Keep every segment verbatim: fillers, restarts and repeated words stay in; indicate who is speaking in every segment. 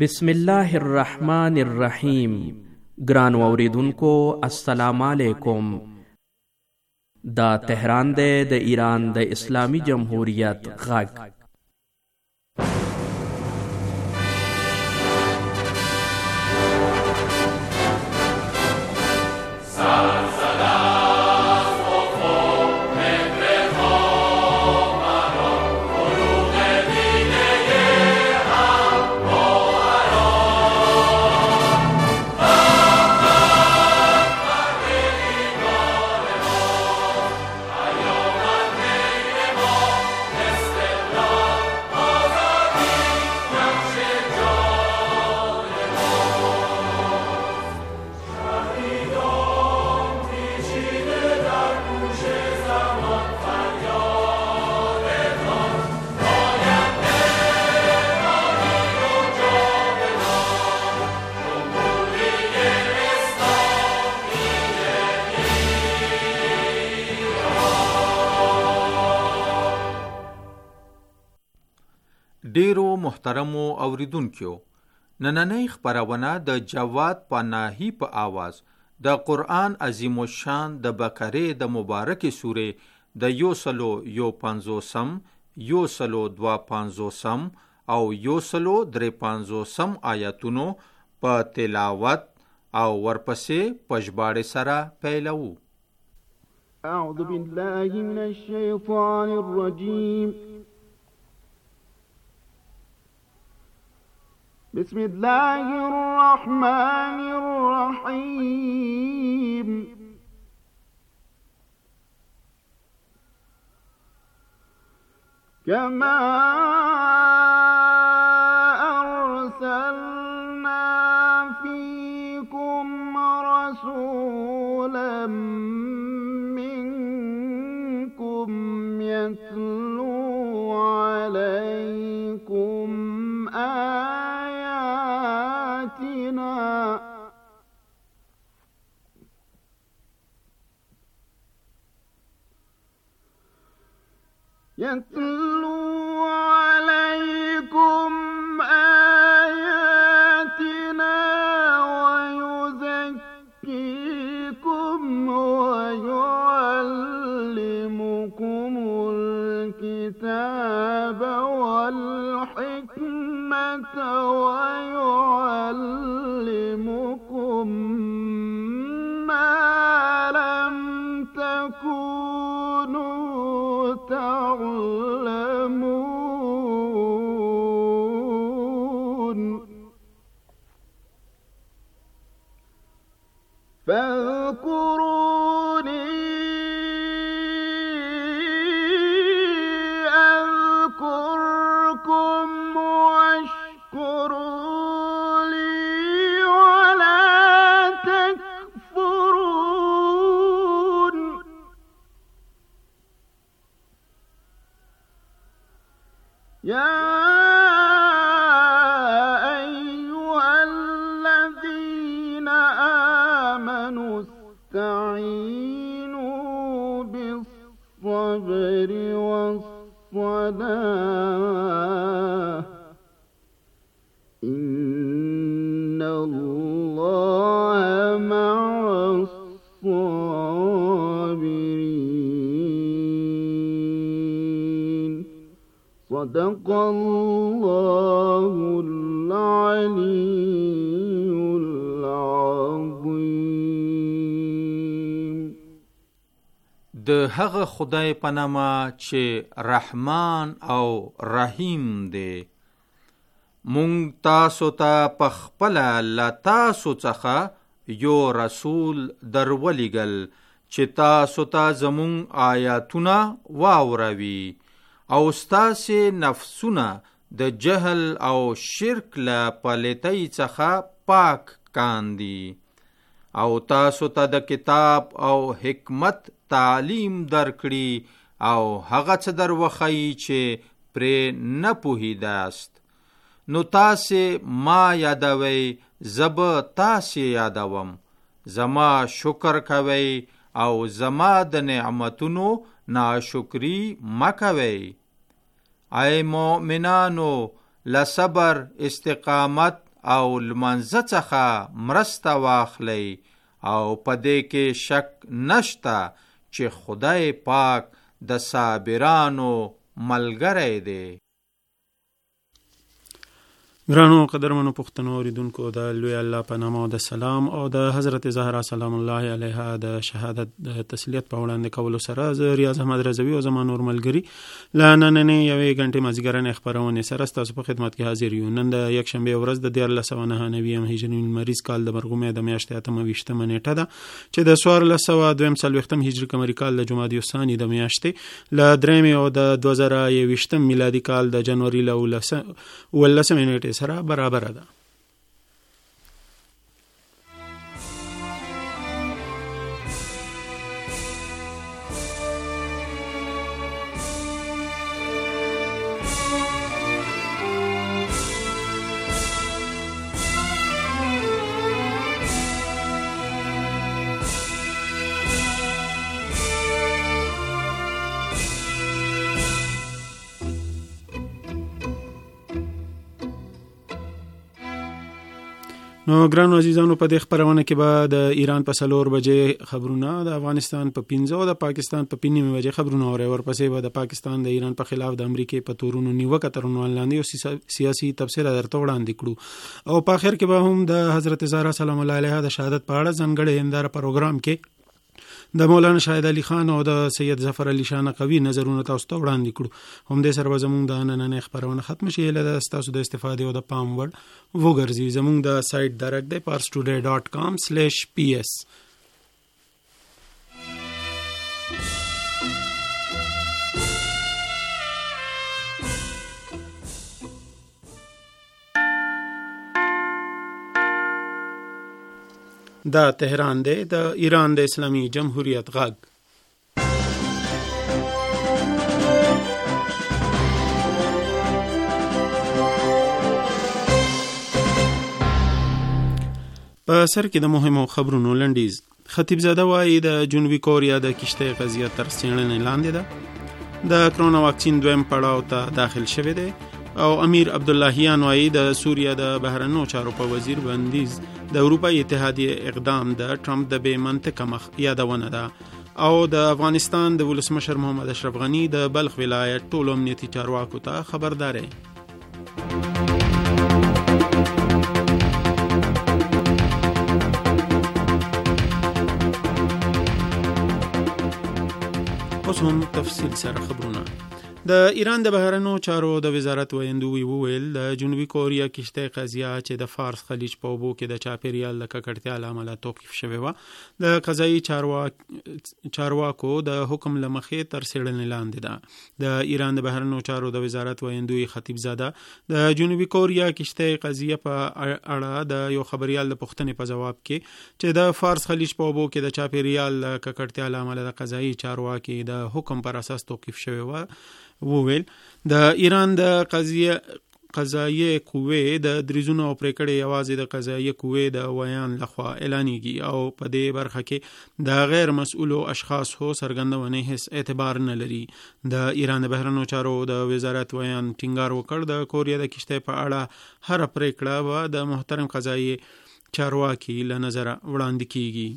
Speaker 1: بسم الله الرحمن الرحیم. ګران اوریدونکو السلام علیکم. دا تهران دی د ایران د اسلامی جمهوریت غږ.
Speaker 2: ډیرو محترمو اوریدونکو، نننۍ خپرونه د جواد پناهی په آواز د قرآن عظیم الشان د بقره د مبارکې سورې د یو سلو یو پنځوسم، یو سلو دوا پنځوسم او یو سلو درې پنځوسم آیاتونو په تلاوت او ورپسې په ژباړې سره پیلوو.
Speaker 3: اعوذ بالله من الشیطان الرجیم. بسم الله الرحمن الرحيم. كما أرسلنا فيكم رسولا منكم يتلو عليكم آياتنا يتلو عليكم آياتنا ويزكيكم ويعلمكم الكتاب والحكمة ويعلمكم ما لم تكونوا تعلمون فاذكروني أذكركم واشكروا لي ولا تكفرون. يا أيها الذين آمنوا استعينوا بالصبر والصلاة إن الله مع الصابرين. صدق الله العلي العظيم.
Speaker 2: د هغه خدای په نامه چې رحمان او رحیم دی. مونږ تاسو ته په خپله له تاسو څخه یو رسول درولېږل چې تاسو ته زمونږ آیاتونه واوروي او ستاسې نفسونه د جهل او شرک له پلیتۍ څخه پاک کاندي او تاسو ته د کتاب او حکمت تعلیم درکړي او هغه څه دروښیي چې پرې نه پوهیداست. نو تاسې ما یادوئ، زه به تاسې یادوم. زما شکر کوئ او زما د نعمتونو ناشکری مکوئ. ای مؤمنانو، لصبر، استقامت او لمانځه څخه مرسته واخلئ او په دې کې شک نشته چې خدای پاک د صابرانو ملګری دی.
Speaker 4: ګرانو قدرمنو پښتنو اوریدونکو، د لوی الله په نامه او د سلام او د حضرت زهرا سلام الله علیها د شهادت د تسلیت په وړاندې کولو سره زه ریاض احمد رضوي او زما نور ملګري له نننۍ یوې غنټې مازدیګرنۍ خپرونې سره ستاسو په خدمت کې حاضر یو. نن د یکشنبې ورځ د دیارلس سوه نهه نوي هجري لمریز کال د مرغومې د میاشتې اتمه ویشتمه نیټه ده چې د څوارلس سوه دویم څلوېښتم هجري قمري کال د جمادی الثاني د میاشتې له درېیمې او د دوه زره یوویشتم میلادي کال د جنوري له اوولسمې نیټې سره برابر ده. نو ګرانو عزیزانو، په دې خبرونه کې به د ایران په څلور بجې خبرونه، د افغانستان په پنځه او د پاکستان په پنځه نیمې بجې خبرونه اوري. ورپسې به د پاکستان د ایران په خلاف د امریکای په تورونو نیوکه تر عنوان لاندې یو سیاسي تبصره درته وړاندې کړو او په اخر کې به هم د حضرت زهرا سلام الله علیها د شهادت په اړه ځانګړی هنداره پروګرام کې د مولانا شاهد علي خان او د سید ظفر علي شاه نقوي نظرونه تاسو ته وړاندې کړو. هم دې سره به زموږ د نننۍ خبرونه ختم شي. هیله ده ستاسو د استفادې او د پام وړ وګرځي. زموږ د سایټ درک دی پارس ټوډے ډاٹ کام سلیش پی ایس. دا تهران دی، د ایران د اسلامي جمهوریت غږ. په سر کې د مهمو خبرونو لنډیز. خطیب زاده وایي د جنوبي کوریا د کشتۍ قضیه تر څېړنې لاندې ده. د کرونا واکسین دویم پړاو ته داخل شوی دی او امیر عبداللهیان وایي د سوریه د بهرنیو چارو په وزیر بندیز د اروپایي اتحادیې اقدام د ټرمپ د بې منطقه مخ یادونه ده او د افغانستان د ولسمشر محمد اشرف غني د بلخ ولایت ټولو امنیتي چارواکو ته خبرداری. اوس هم تفصیل سره خبرونه. د ایران د بهرنیو چارو د وزارت ویندوی وویل د جنوبي کوریا کشتۍ قضیه چې د فارس خلیج په اوبو کې د چاپیریال د ککړتیا له امله توقیف شوې وه د قضایي چارواکو د حکم له مخې تر څېړنې لاندې ده. د ایران د بهرنیو چارو د وزارت ویندوی خطیب زاده د جنوبي کوریا کشتۍ قضیه په اړه د یو خبریال د پوښتنې په جواب کې چې د فارس خلیج په اوبو کې د چاپیریال د ککړتیا له امله د قضایي چارواکي د حکم پر اساس توقیف شوې وه وویل د ایران د قضیه قضایي قوې د دریزونو او پریکړې یوازې د قضایي قوې د ویان لخوا اعلانېږي او په دې برخه کې د غیر مسؤلو اشخاصو څرګندونې هیڅ اعتبار نه لري. د ایران د بهرنیو چارو د وزارت ویان ټینګار وکړ د کوریا د کشتۍ په اړه هر پریکړه به د محترم قضایي چارواکي له نظره وړاندې کیږي.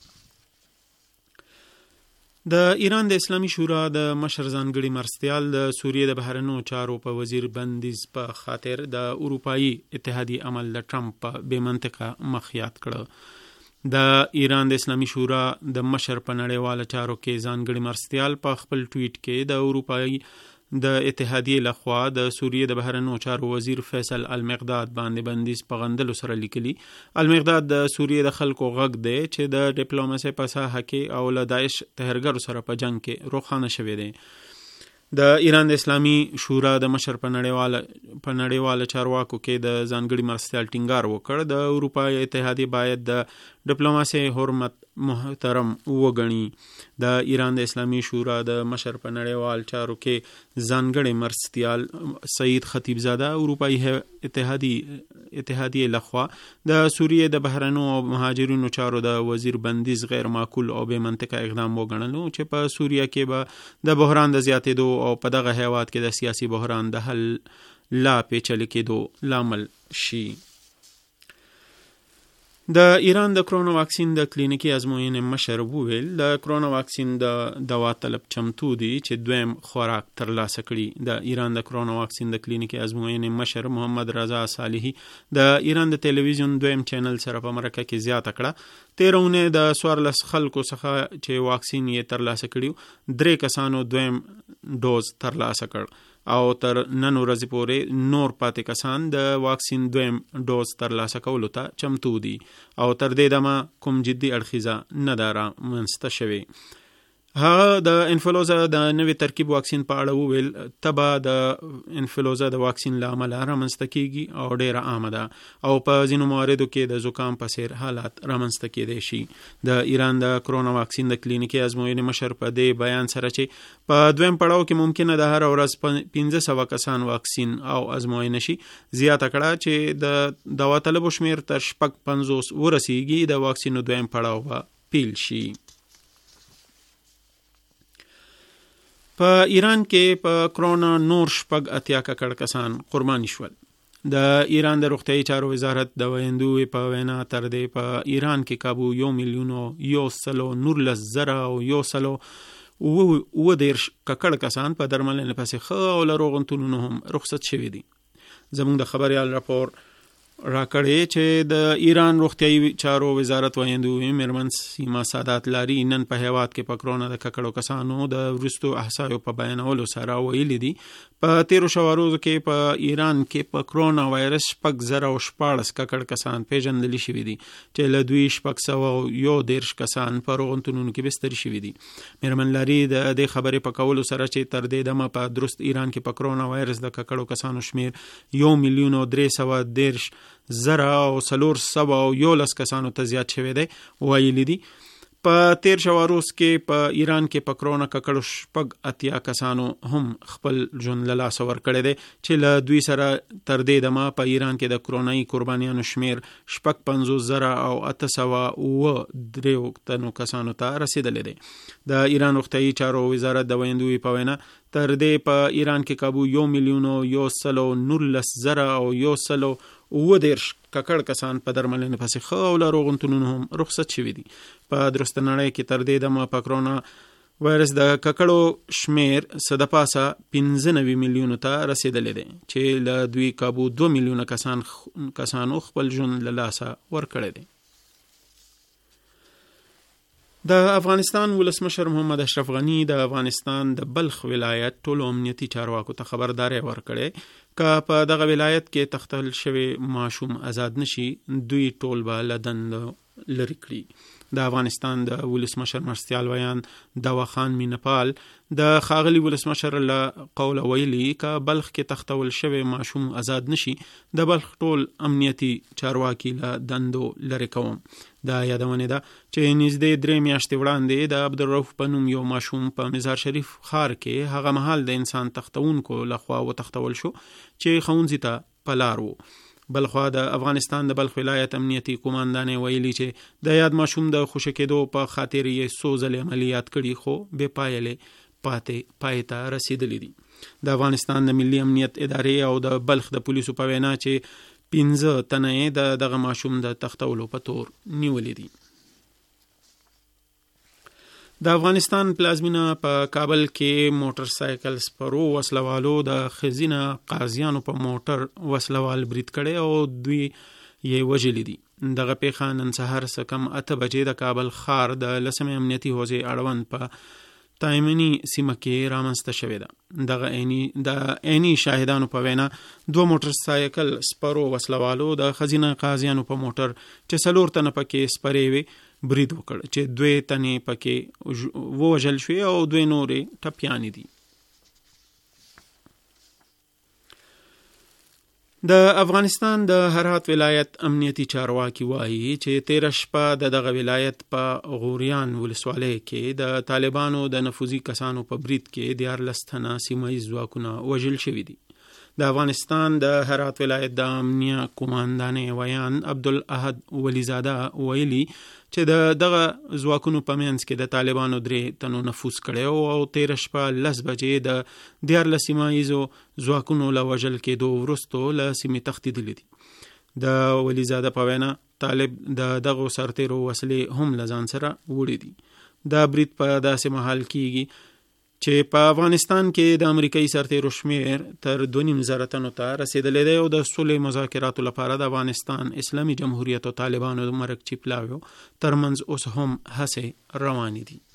Speaker 4: د ایران د اسلامي شورا د مشر ځانګړي مرستیال د سوریې د بهرنیو چارو په وزیر بندیز په خاطر د اروپایي اتحادیې عمل د ټرمپ په بې منطقه مخ یاد کړه. د ایران د اسلامي شورا د مشر په نړیواله چارو کې ځانګړي مرستیال په خپل ټویټ کې د اروپایي د اتحادیې لخوا د سوریې د بهرنیو چارو وزیر فیصل المقداد باندې بندیز په غندلو سره لیکلي. المقداد د سوریې د خلکو غږ دی چې د ډیپلوماسۍ په ساحه کې او له داعش تهرګرو سره په جنگ کې روښانه شوی دی. د ایران د اسلامي شورا د مشر په نړیواله په نړیواله چارواکو کې د ځانګړي مرستیال ټینګار وکړ د اروپایي اتحادیې باید د ډیپلوماسۍ حرمت محترم وګڼي. د ایران د اسلامي شورا د مشر په نړیوال چارو کې ځانګړي مرستیال سعید خطیب زاده اروپایي اتحادیې اتحادیې لخوا د سوریې د بهرنیو او مهاجرینو چارو د وزیر بندیز غیر معقول او بې منطقه اقدام وګڼلو چې په سوریه کې به د بحران د زیاتېدو او په دغه هیواد کې د سیاسي بحران د حل لا پیچلې کېدو لامل شي. د ایران د کرونا واکسین د کلینیکي ازموینې مشر وویل د کرونا واکسین د دوا طلب چمتو دي چې دویم خوراک ترلاسه کړي. د ایران د کرونا واکسین د کلینیکي ازموینې مشر محمد رضا صالحي د ایران د ټلویزیون دویم چینل سره په مرکه کې زیاته کړه تیره اونۍ د څوارلس خلکو څخه چې واکسین یې ترلاسه کړي درې کسانو دویم ډوز ترلاسه کړ او تر نن ورځې پورې نور پاتې کسان د واکسین دویم ډوز ترلاسه کولو ته چمتو دي او تر دې دمه کوم جدي اړخیزه نه ده رامنځته شوې. هغه د انفلوزا د نوې ترکیب واکسین په اړه وویل تبه د انفلوزا د واکسین له امله رامنځته کیږي او ډیره عامه ده او په ځینو مواردو کې د زکام په څیر حالات رامنځته کیدای شي. د ایران د کرونا واکسین د کلینیکي ازموینې مشر په دې بیان سره چې په دویم پړاو کې ممکنه ده هر ورځ پنځه سوه کسان واکسین او ازموینه شي زیاته کړه چې د دوا طلبو شمیر تر شپږ پنځوس ورسیږي د واکسینو دویم پړاو به پیل شي. په ایران کې په کرونا نور شپږ اتیا ککړ کسان قرباني شول. د ایران د روغتیايي چارو وزارت د ویندوی په وینا تر دې په ایران کې کابو یو میلیون یو سلو نورلس زره او یو سلو اوه دېرش ککړ کسان په درملنې پسې ښه او له روغتونونو هم رخصت شوي دي. زموږ د خبریال راپور راکړی چې د ایران روغتیايي چارو وزارت ویندوی میرمن سیما سادات لاری نن په هیواد کې په کرونا د ککړو کسانو د وروستو احصایو په بیانولو سره ویلي دي په تیرو شپو ورځو کې په ایران کې په کرونا وایرس شپږ زره او شپاړس ککړ کسان پیژندل شوي دي چې له دوی شپږ سوه او یو دېرش کسان په روغتونونو کې بستر شوي دي. میرمن لاری د دې خبرې په کولو سره چې تر دې دمه په درست ایران کې په کرونا وایرس د ککړو کسانو شمیر یو میلیون او درې سوه دېرش زره او څلور سوه او یولس کسانو ته زیات شوی دی ویلي دي. په تیر شوه روز کې په ایران کې په کرونا ککړو شپږ اتیا کسانو هم خپل ژوند له لاسه ورکړی دی چې له دوی سره تر دې دمه په ایران کې د کرونایي قربانیانو شمیر شپږ پنځوس زره او اته سوه اوه دریو تنو کسانو ته رسیدلی دی. د ایران روغتیايي چارو وزارت د ویندوی په وینا تر دې په ایران کې کابو یو میلیون یو سلو نورلس زره او یو سلو اوه دېرش ککړ کسان په درملنې پسې ښه او له روغتونونو هم رخصت شوي دي. په درسته نړۍ کې تر دې دمه په کرونا وایرس د ککړو شمیر څه د پاسه پنځه نوي میلیونو ته رسیدلی دی چې له دوی کابو دوه میلیونه کسان کسانو خپل ژوند له لاسه ورکړی دی. د افغانستان ولسمشر محمد اشرف غنی د افغانستان د بلخ ولایت ټولو امنیتي چارواکو ته خبرداری ورکړی که په دغه ولایت کې تختل شوی ماشوم آزاد نشي دوی ټول به له دندو لرې کړي. د افغانستان د ولسمشر مرستیال ویان دوا خان مینپال د ښاغلي ولسمشر له قوله ویلي که بلخ کې تختول شوی ماشوم آزاد نشي د بلخ ټول امنیتي چارواکي له دندو لرې کوم. دا یادونه ده چې نږدې درې میاشتې وړاندې د عبدالرؤف په نوم یو ماشوم په مزار شریف ښار کې هغه مهال د انسان تختونکو لخوا وتختول شو چې ښوونځي ته په لار و. بلخوا د افغانستان د بلخ ولایت امنیتي قوماندانې ویلي چې د یاد ماشوم د خوشی کېدو په خاطر یې څو ځلې عملیات کړي خو بې پایلې پاتې پای ته رسیدلی دي. د افغانستان د ملي امنیت ادارې او د بلخ د پولیسو په وینا چې پنځه تنه یې د دغه ماشوم د تختولو په تور نیولي دي. د افغانستان پلازمینه په کابل کې موټر سایکل سپرو وسلوالو د خزینه قاضیانو په موټر وسلوال برید کړي او دوی یې وژلي دي. دغه پیښه نن سهار څه کم اته بجې د کابل ښار د لسمې امنیتي حوزې اړوند په تایمني سیمه کې رامنځته شوې ده. دغه عیني د عیني شاهدانو په وینا دوه موټر سایکل سپرو وسلوالو د خزینه قاضیانو په موټر چې څلور تنه پکې سپرې وي برید وکړ چې دوی تنې پکې ووژل شوې او دوی نورې ټپیانې دي. د افغانستان د هرات ولایت امنیتي چارواکي وایي چې تیره شپه د دغه ولایت په غوریان ولسوالۍ کې د طالبانو د نفوذي کسانو په برید کې دیارلس تنه سیمه ییز ځواکونه وژل شوي دي. د افغانستان د هرات ولایت د امنیه قوماندانې ویان عبدالاحد ولیزاده ویلي چې د دغه ځواکونو په منځ کې د طالبانو درې تنو نفوذ کړی او تیره شپه لس بجې د دیارلس سیمه ییزو ځواکونو له وژل کېدو وروستو له سیمې تښتېدلي دي. د ولیزاده په وینا طالب د دغه سرتیرو وسلې هم له ځان سره وړي دي. دا برید په داسې مهال کیږي چې په افغانستان کې د امریکایي سرتیرو شمیر تر دوه نیم زره تنو ته رسیدلی دی او د صلح مذاکراتو لپاره د افغانستان اسلامي جمهوریت او طالبانو د مرکچي پلاویو ترمنځ اوس هم هڅې روانې دي.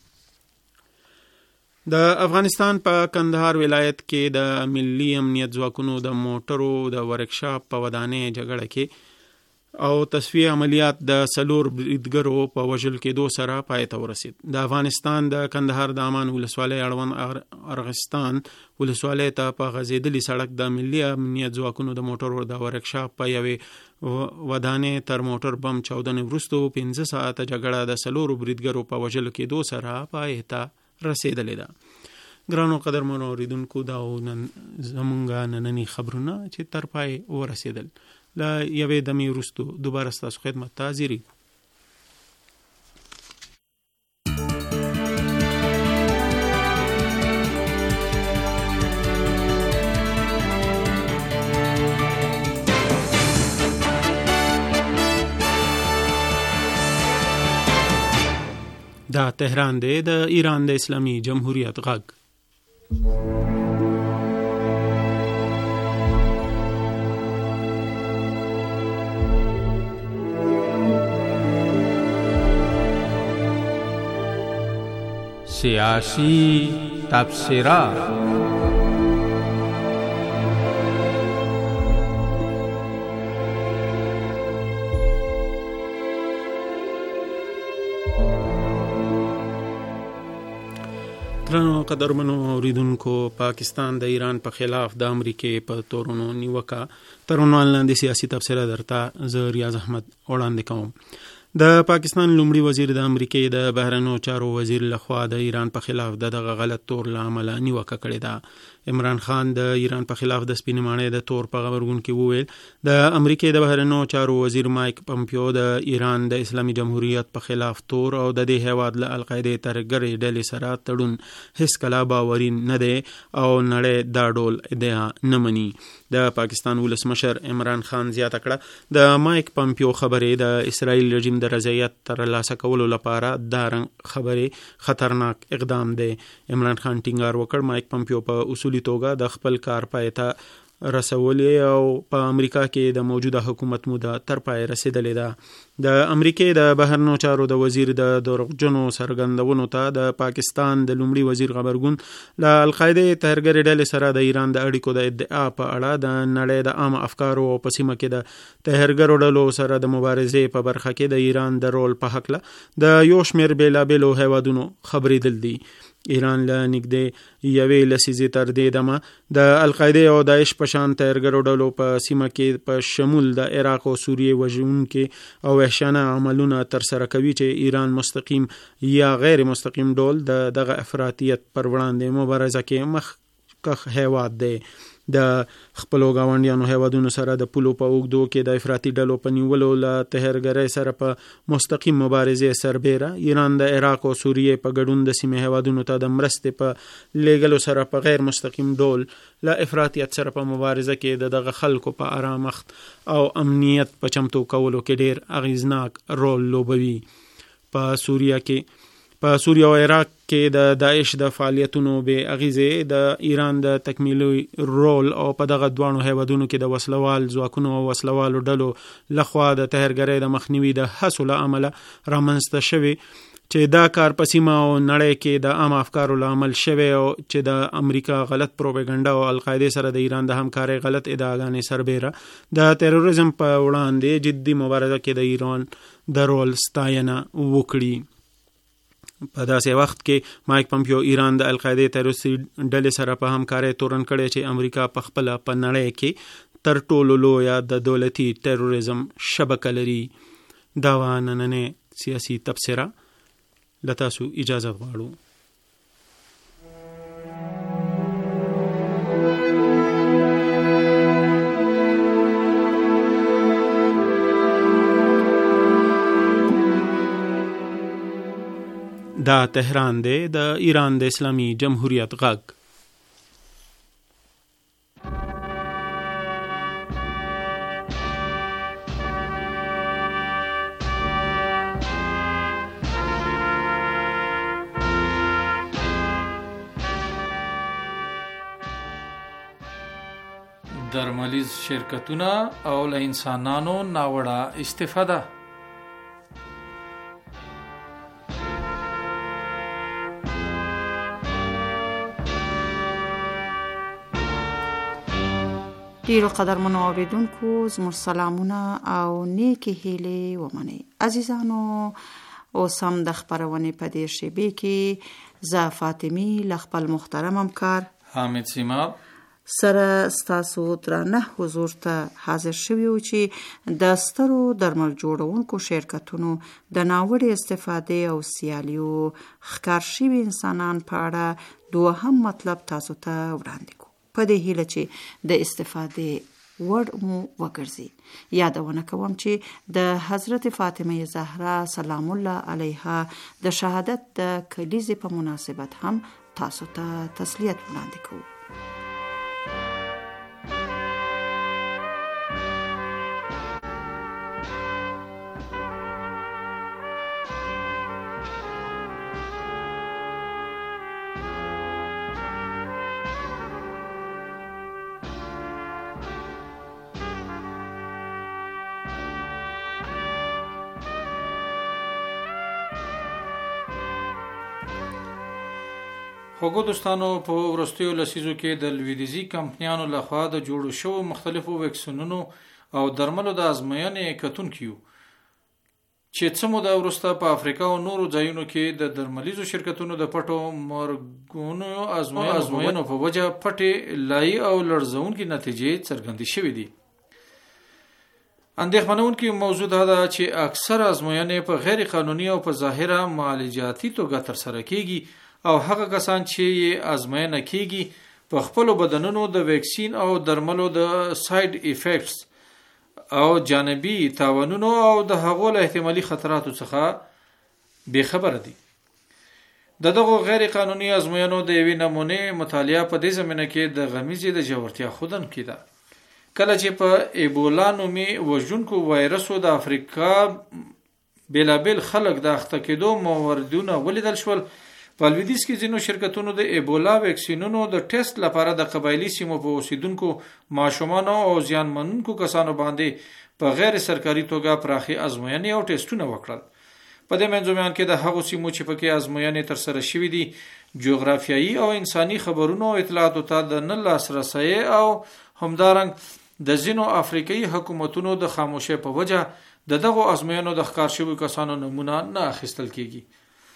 Speaker 4: د افغانستان په کندهار ولایت کې د ملي امنیت ځواکونو د موټرو د ورکشاپ په ودانۍ جګړه کې او تصفیه عملیات د څلور بریدګرو په وژل کېدو سره پای ته ورسید. د افغانستان د کندهار د امان ولسوالۍ اړوند ارغستان ولسوالۍ ته په غځېدلي سړک د ملي امنیت ځواکونو د موټرو د ورکشاپ په یوې ودانۍ تر موټر بم چاودنې وروسته پنځه ساعته جګړه د څلورو بریدګرو په وژل کېدو سره پای ته رسېدلې ده. ګرانو قدرمنو اورېدونکو، دا نن زمونږ ننني خبرونه چې تر پای ورسېدل. له یوې دمې وروسته دوباره ستاسو خدمت ته حاضرېږو. دا تهران دی، د ایران د اسلامي جمهوریت غږ.
Speaker 2: سیاسی تبصره.
Speaker 4: ګرانو قدرمنو اوریدونکو، پاکستان د ایران په خلاف د امریکې په تورونو نیوکه تر عنوان لاندې سیاسي تبصره درته زه ریاض احمد وړاندې کوم. د پاکستان لومړي وزیر د امریکې د بهرنیو چارو وزیر لخوا د ایران په خلاف د دغه غلط تور له امله نیوکه کړې ده. عمران خان د ایران په خلاف د سپینې ماڼۍ د تور په غبرګون کې وویل د امریکې د بهرنیو چارو وزیر مایک پمپیو د ایران د اسلامي جمهوریت په خلاف تور او د دې هیواد له القاعدې ترهګرې ډلې سره تړون هیڅ کله باوري نه دی او نړۍ دا ډول ادعا نه مني. د پاکستان ولسمشر عمران خان زیاته کړه د مایک پمپیو خبرې د اسرائیل رژیم د رضایت ترلاسه کولو لپاره دا رنګ خبرې خطرناک اقدام دی. عمران خان ټینګار وکړ مایک پمپیو په اصولي توګه د خپل کار پای ته رسولې او په امریکا کې د موجوده حکومت موده تر پای رسیدلې ده. د امریکې د بهرنیو چارو د وزیر د دروغجنو څرګندونو ته د پاکستان د لومړي وزیر غبرګون له القاعدې ترهګرې ډلې سره د ایران د اړیکو د ادعا په اړه د نړۍ د عامه افکارو او په سیمه کې د ترهګرو ډلو سره د مبارزې په برخه کې د ایران د رول په هکله د یو شمېر بېلابېلو هیوادونو خبرېدل دي. ایران له نږدې یوې لسیزې تر دې دمه د القاعدې او داعش په شان ترهګرو ډلو په سیمه کې په شمول د عراق او سوریې وژونکي او وحشیانه عملونه ترسره کوي چې ایران مستقیم یا غیر مستقیم ډول د دغه افراطیت پر وړاندې مبارزه کې مخکښ هیواد دی. د خپلو ګاونډیانو هیوادونو سره د پولو په اوږدو کې د افراطي ډلو په نیولو له ترهګرۍ سره په مستقیم مبارزې سربیره ایران د عراق او سوریې په ګډون د سیمې هیوادونو ته د مرستې په لیږلو سره په غیر مستقیم ډول له افراطیت سره په مبارزه کې د دغه خلکو په آرامښت او امنیت په چمتو کولو کې ډیر اغیزناک رول لوبوي. په سوریه کې په سوریه او عراق کې د داعش د فعالیتونو بې اغیزې د ایران د تکمیلي رول او په دغه دواړو هیوادونو کې د وسلوال ځواکونو او وسلوالو ډلو لخوا د ترهګرۍ د مخنیوي د هڅو له امله رامنځته شوي چې دا کار په سیمه او نړۍ کې د عامه افکارو له عمل شوی او چې د امریکا غلط پروپاګاندا او القاعدې سره د ایران د همکارۍ غلط ادعاګانې سربیره د تروریزم په وړاندې جدي مبارزه کې د ایران د رول ستاینه وکړي. په داسې وخت کې مایک پمپیو ایران د القاعدې تروریستي ډلې سره په همکارۍ تورن کړی چې امریکا په خپله په نړۍ کې تر ټولو لویه د دولتي تروریزم شبکه لري. دا وه نننۍ سیاسي تبصره. له تاسو اجازه غواړو. دا تهران دی، د ایران د اسلامي جمهوریت غږ.
Speaker 5: درملیز شرکتونه او له انسانانو ناوړه استفاده.
Speaker 6: ډیرو قدرمنو اوریدونکو زموږ سلامونه او نیکی هیلې ومنئ. عزیزانو، اوس هم د خپرونې په دې شیبې کې زه فاطمي له خپل محترم همکار
Speaker 5: حامد سیماب
Speaker 6: سره ستاسو درانه حضور ته حاضر شوي یو چې د سترو درمل جوړونکو شرکتونو د ناوړې استفادې او سیالیو ښکار شوي انسانان په اړه دوهم مطلب تاسو ته وړاندې کوو، په دې هیله چې د استفادې وړ مو وګرځي. یادونه کوم چې د حضرت فاطمه زهرا سلام الله علیها د شهادت د کلیزې په مناسبت هم تاسو ته تسلیت وړاندې کوو.
Speaker 5: خوږو دوستانو، په وروستیو لسیزو کې د لویدیځي کمپنیانو لخوا د جوړو شوو مختلفو ویکسینونو او درملو د ازموینې کتونکي یو چې څه موده وروسته په افریقا او نورو ځایونو کې د درملیزو شرکتونو د پټو مرګونو ازموینو په وجه پټې لای او لړزونکي نتیجې څرګندې شوې دي. اندېښمنونکې موضوع دا ده چې اکثر ازموینې په غیر قانوني او په ظاهره معالجاتي توګه ترسره کیږي او هغه کسان چې ازموینه کیږي په خپل بدنونو د ویکسین او درملو د ساید افیکټس او جانبي تاوانونو او د هغو له احتمالي خطراتو څخه بې خبره دي. د دغو غیر قانوني ازموینو د یوې نمونې مطالعه په دې زمینه کې د غمیزې د ژورتیا ښودونکې ده. کله چې په ایبولا نومي وژونکو وایرسو د افریقا بېلابېل خلک د اخته کېدو موردونه ولیدل شول، په لویدیځ کې ځینو شرکتونو د ایبولا ویکسینونو د ټیسټ لپاره د قبایلي سیمو په اوسیدونکو ماشومانو او زیانمنونکو کسانو باندې په غیر سرکاري توګه پراخي ازموینې او ټیسټونه وکړل. په دې منځومیان کې د هغو سیمو چې پکې ازموینې ترسره شوې دي جغرافیایي او انساني خبرونو او اطلاعاتو ته د نه لاسرسي او همدارنګ د ځینو افریقایي حکومتونو د خاموشۍ په وجه د دغو ازموینو د ښکار شویو کسانو نمونه نه اخیستل کیږي.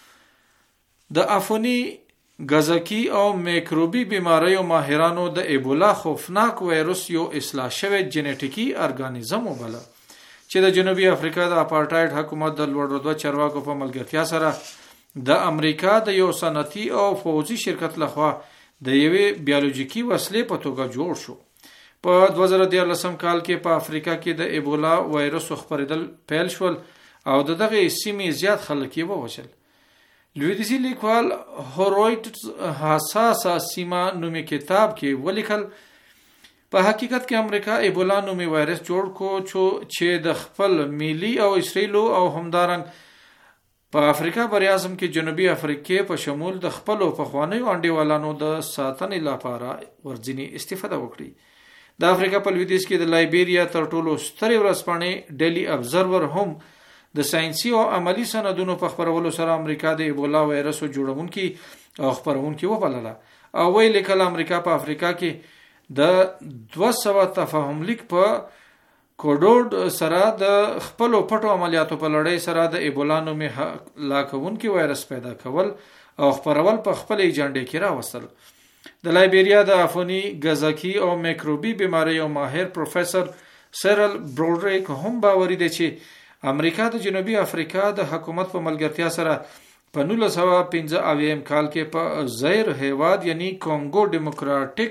Speaker 5: د افونی غزکی او میکروبي بیماریو ماهرانو د ایبولا خوفناک وایرس یو اصلاح شوی جنټیکي ارګانیزم وباله چې د جنوبي افریقا د اپارټایډ حکومت د لوړ رتبه چارواکو په ملګرتیا سره د امریکا د یو صنعتي او فوزي شرکت لخوا د یوې بیولوژیکي وسلې په توګه جوړ شو. په دوه زره دیارلسم کال کې په افریقا کې د ایبولا وایرس خپرېدل پیل شول او د دغه سیمې زیات خلک یې ووژل. لویدیځي لیکوال هورویټ حساسه سیمه نومي کتاب کې ولیکل په حقیقت کې امریکا ایبولا نومي وایرس جوړ کو چې د خپل ملي او اسرائیلو او همدارنګ په افریقا بریاعظم کې جنوبي افریقې په شمول د خپل پخوانیو انډیوالانو د ساتنې لپاره ورځنی استفاده وکړي. د افریقا په لویدیځ کې د لایبیریا تر ټولو سترې ورځپاڼې ډیلی ابزرور هم د ساينسي او عملی سندونو په خبرولو سره امریکا د ایبولا وایرس جوړونکي او خبرونکي وبلله او ویل کله امریکا په افریقا کې د دوه سوه تفاهم لیک په کوډوډ سره د خپل پټو عملیاتو په لړۍ سره د ایبولا نومي لاکونکي وایرس پیدا کول او خبرول په خپل ایجنډا کې راوستل. د لایبیریا د افونی غزکی او میکروبي بیماریو ماهر پروفیسور سیرل برودریک هم باوري دي چې امریکا د جنوبي افریقا د حکومت په ملګرتیا سره په نولس سوه پنځه اویا کال کې په زایر هیواد یعنی کانګو ډیموکراټیک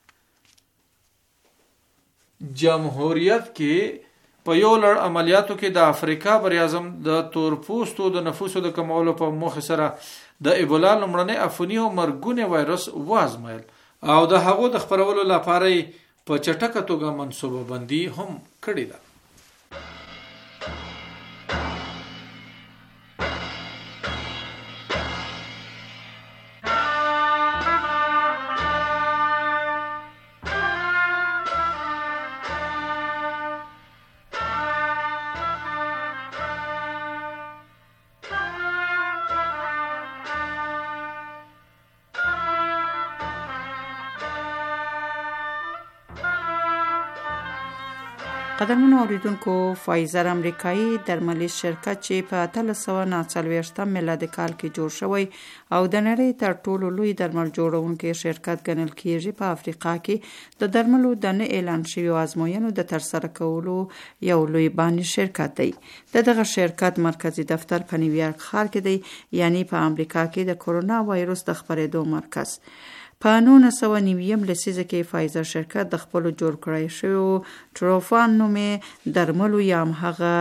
Speaker 5: جمهوریت کې په یو لړ عملیاتو کې د افریقا بریاعظم د تورپوستو د نفوسو د کمولو په موخه سره د ایبولا لومړنی افونی او مرګونی وایرس وازمایل او د هغو د خپرولو لپاره په چټکه توګه منصوبه بندي هم کړې ده.
Speaker 6: قدرمنو اوریدونکو، فایزر امریکایي درملیز شرکت چې په اتلس سوه نهه څلوېښتم میلادي کال کې جوړ شوی او د نړۍ تر ټولو لوی درمل جوړونکی شرکت ګڼل کیږي، په افریقا کې د درملو د نه اعلان شویو ازموینو د ترسره کولو یو لوی بانی شرکت دی. د دغه شرکت مرکزی دفتر په نیویارک ښار کې دی، یعنی په امریکا کې د کورونا وایرس د خپرېدو مرکز. په نولس سوه نویم لسیزه کې فایزر شرکت د خپلو جوړ کړی شویو ټروفان نومې درملو یا هم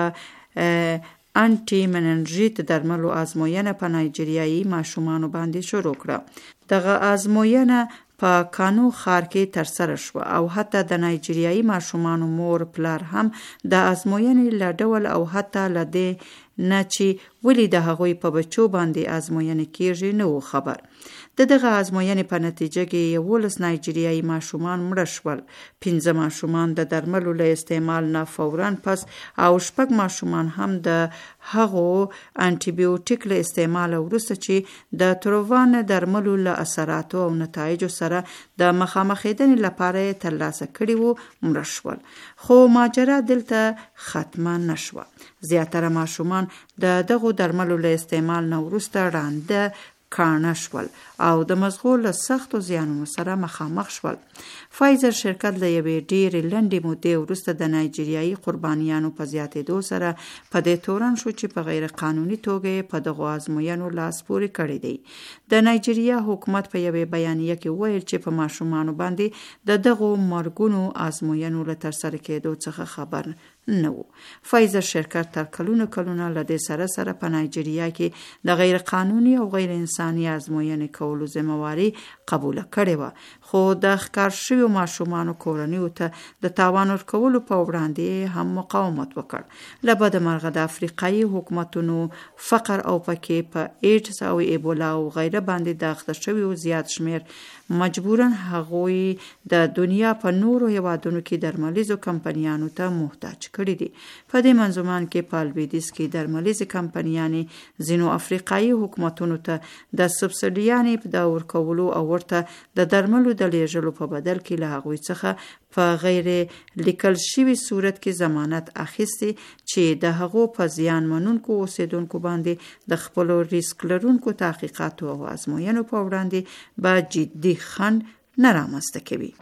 Speaker 6: هغه انټي مننژیت درملو ازموینه په نایجیریایي ماشومانو باندې شروع کړه. دغه ازموینه په کانو ښار کې ترسره شوه او حتی د نایجیریایي ماشومانو مور پلار هم د ازموینې له ډول او حتی له دې نه چې ولې د هغوی په بچو باندې ازموینه کیږي نه و خبر. د دغه ازموینې په نتیجه کې یولس نایجیریایي ماشومان مړه شول، پنځه ماشومان د درملو له استعمال نه فوراً پس او شپږ ماشومان هم د هغو انټي بیوټیک له استعمال وروسته چې د تروفان درملو له اثراتو او نتایجو سره د مخامخېدنې لپاره ترلاسه کړي وو مړه شول. خو ماجرا دلته ختمه نشوه. زیاتره ماشومان د دغو درملو له استعمال نه وروسته ړانده کاڼه شول او د مزغو له سختو زیانونو سره مخامخ شول. فایزر شرکت له یوې ډېرې لنډې مودې وروسته د نایجیریایي قربانیانو په زیاتېدو سره په دې تورن شو چې په غیر قانوني توګه په دغو ازموینو لاس پورې کړی دی. د نایجیریا حکومت په یوې بیانیه کې وویل چې په ماشومانو باندې د دغو مرګونو ازموینو له ترسره کېدو څخه خبر نه و. فایزر شرکت تر کلونو کلونه له دې سره سره په نایجیریا کې د غیر قانوني او غیر انساني ازموینې کولو ذمہواري قبول کړې وه، خو د ښکار شویو ماشومانو کورنیو ته د تاوان ورکولو په وړاندې هم مقاومت وکړ. له بده مرغه د افریقایي حکومتونو فقر او پکې په ایډز او ایبولا او غیره باندې د اخته شویو زیات شمیر مجبوراً هغوی د دنیا په نورو هیوادونو کې درملیزو کمپنیانو ته محتاج کړي دي. په دې منظومان کې په لویدیځ کې درملیزې کمپنیانې ځینو افریقایي حکومتونو ته د سبسډیانې د ورکولو او ورته د درملو د لیږلو په بدل کې له هغوی څخه په غیر لیکل شوي صورت کې ضمانت اخیستي چې د هغو په زیان منونکو اوسیدونکو باندې د خپلو ریسک لرونکو تحقیقاتو او ازموینو په وړاندې به جدي خنډ نه رامنځته کوي.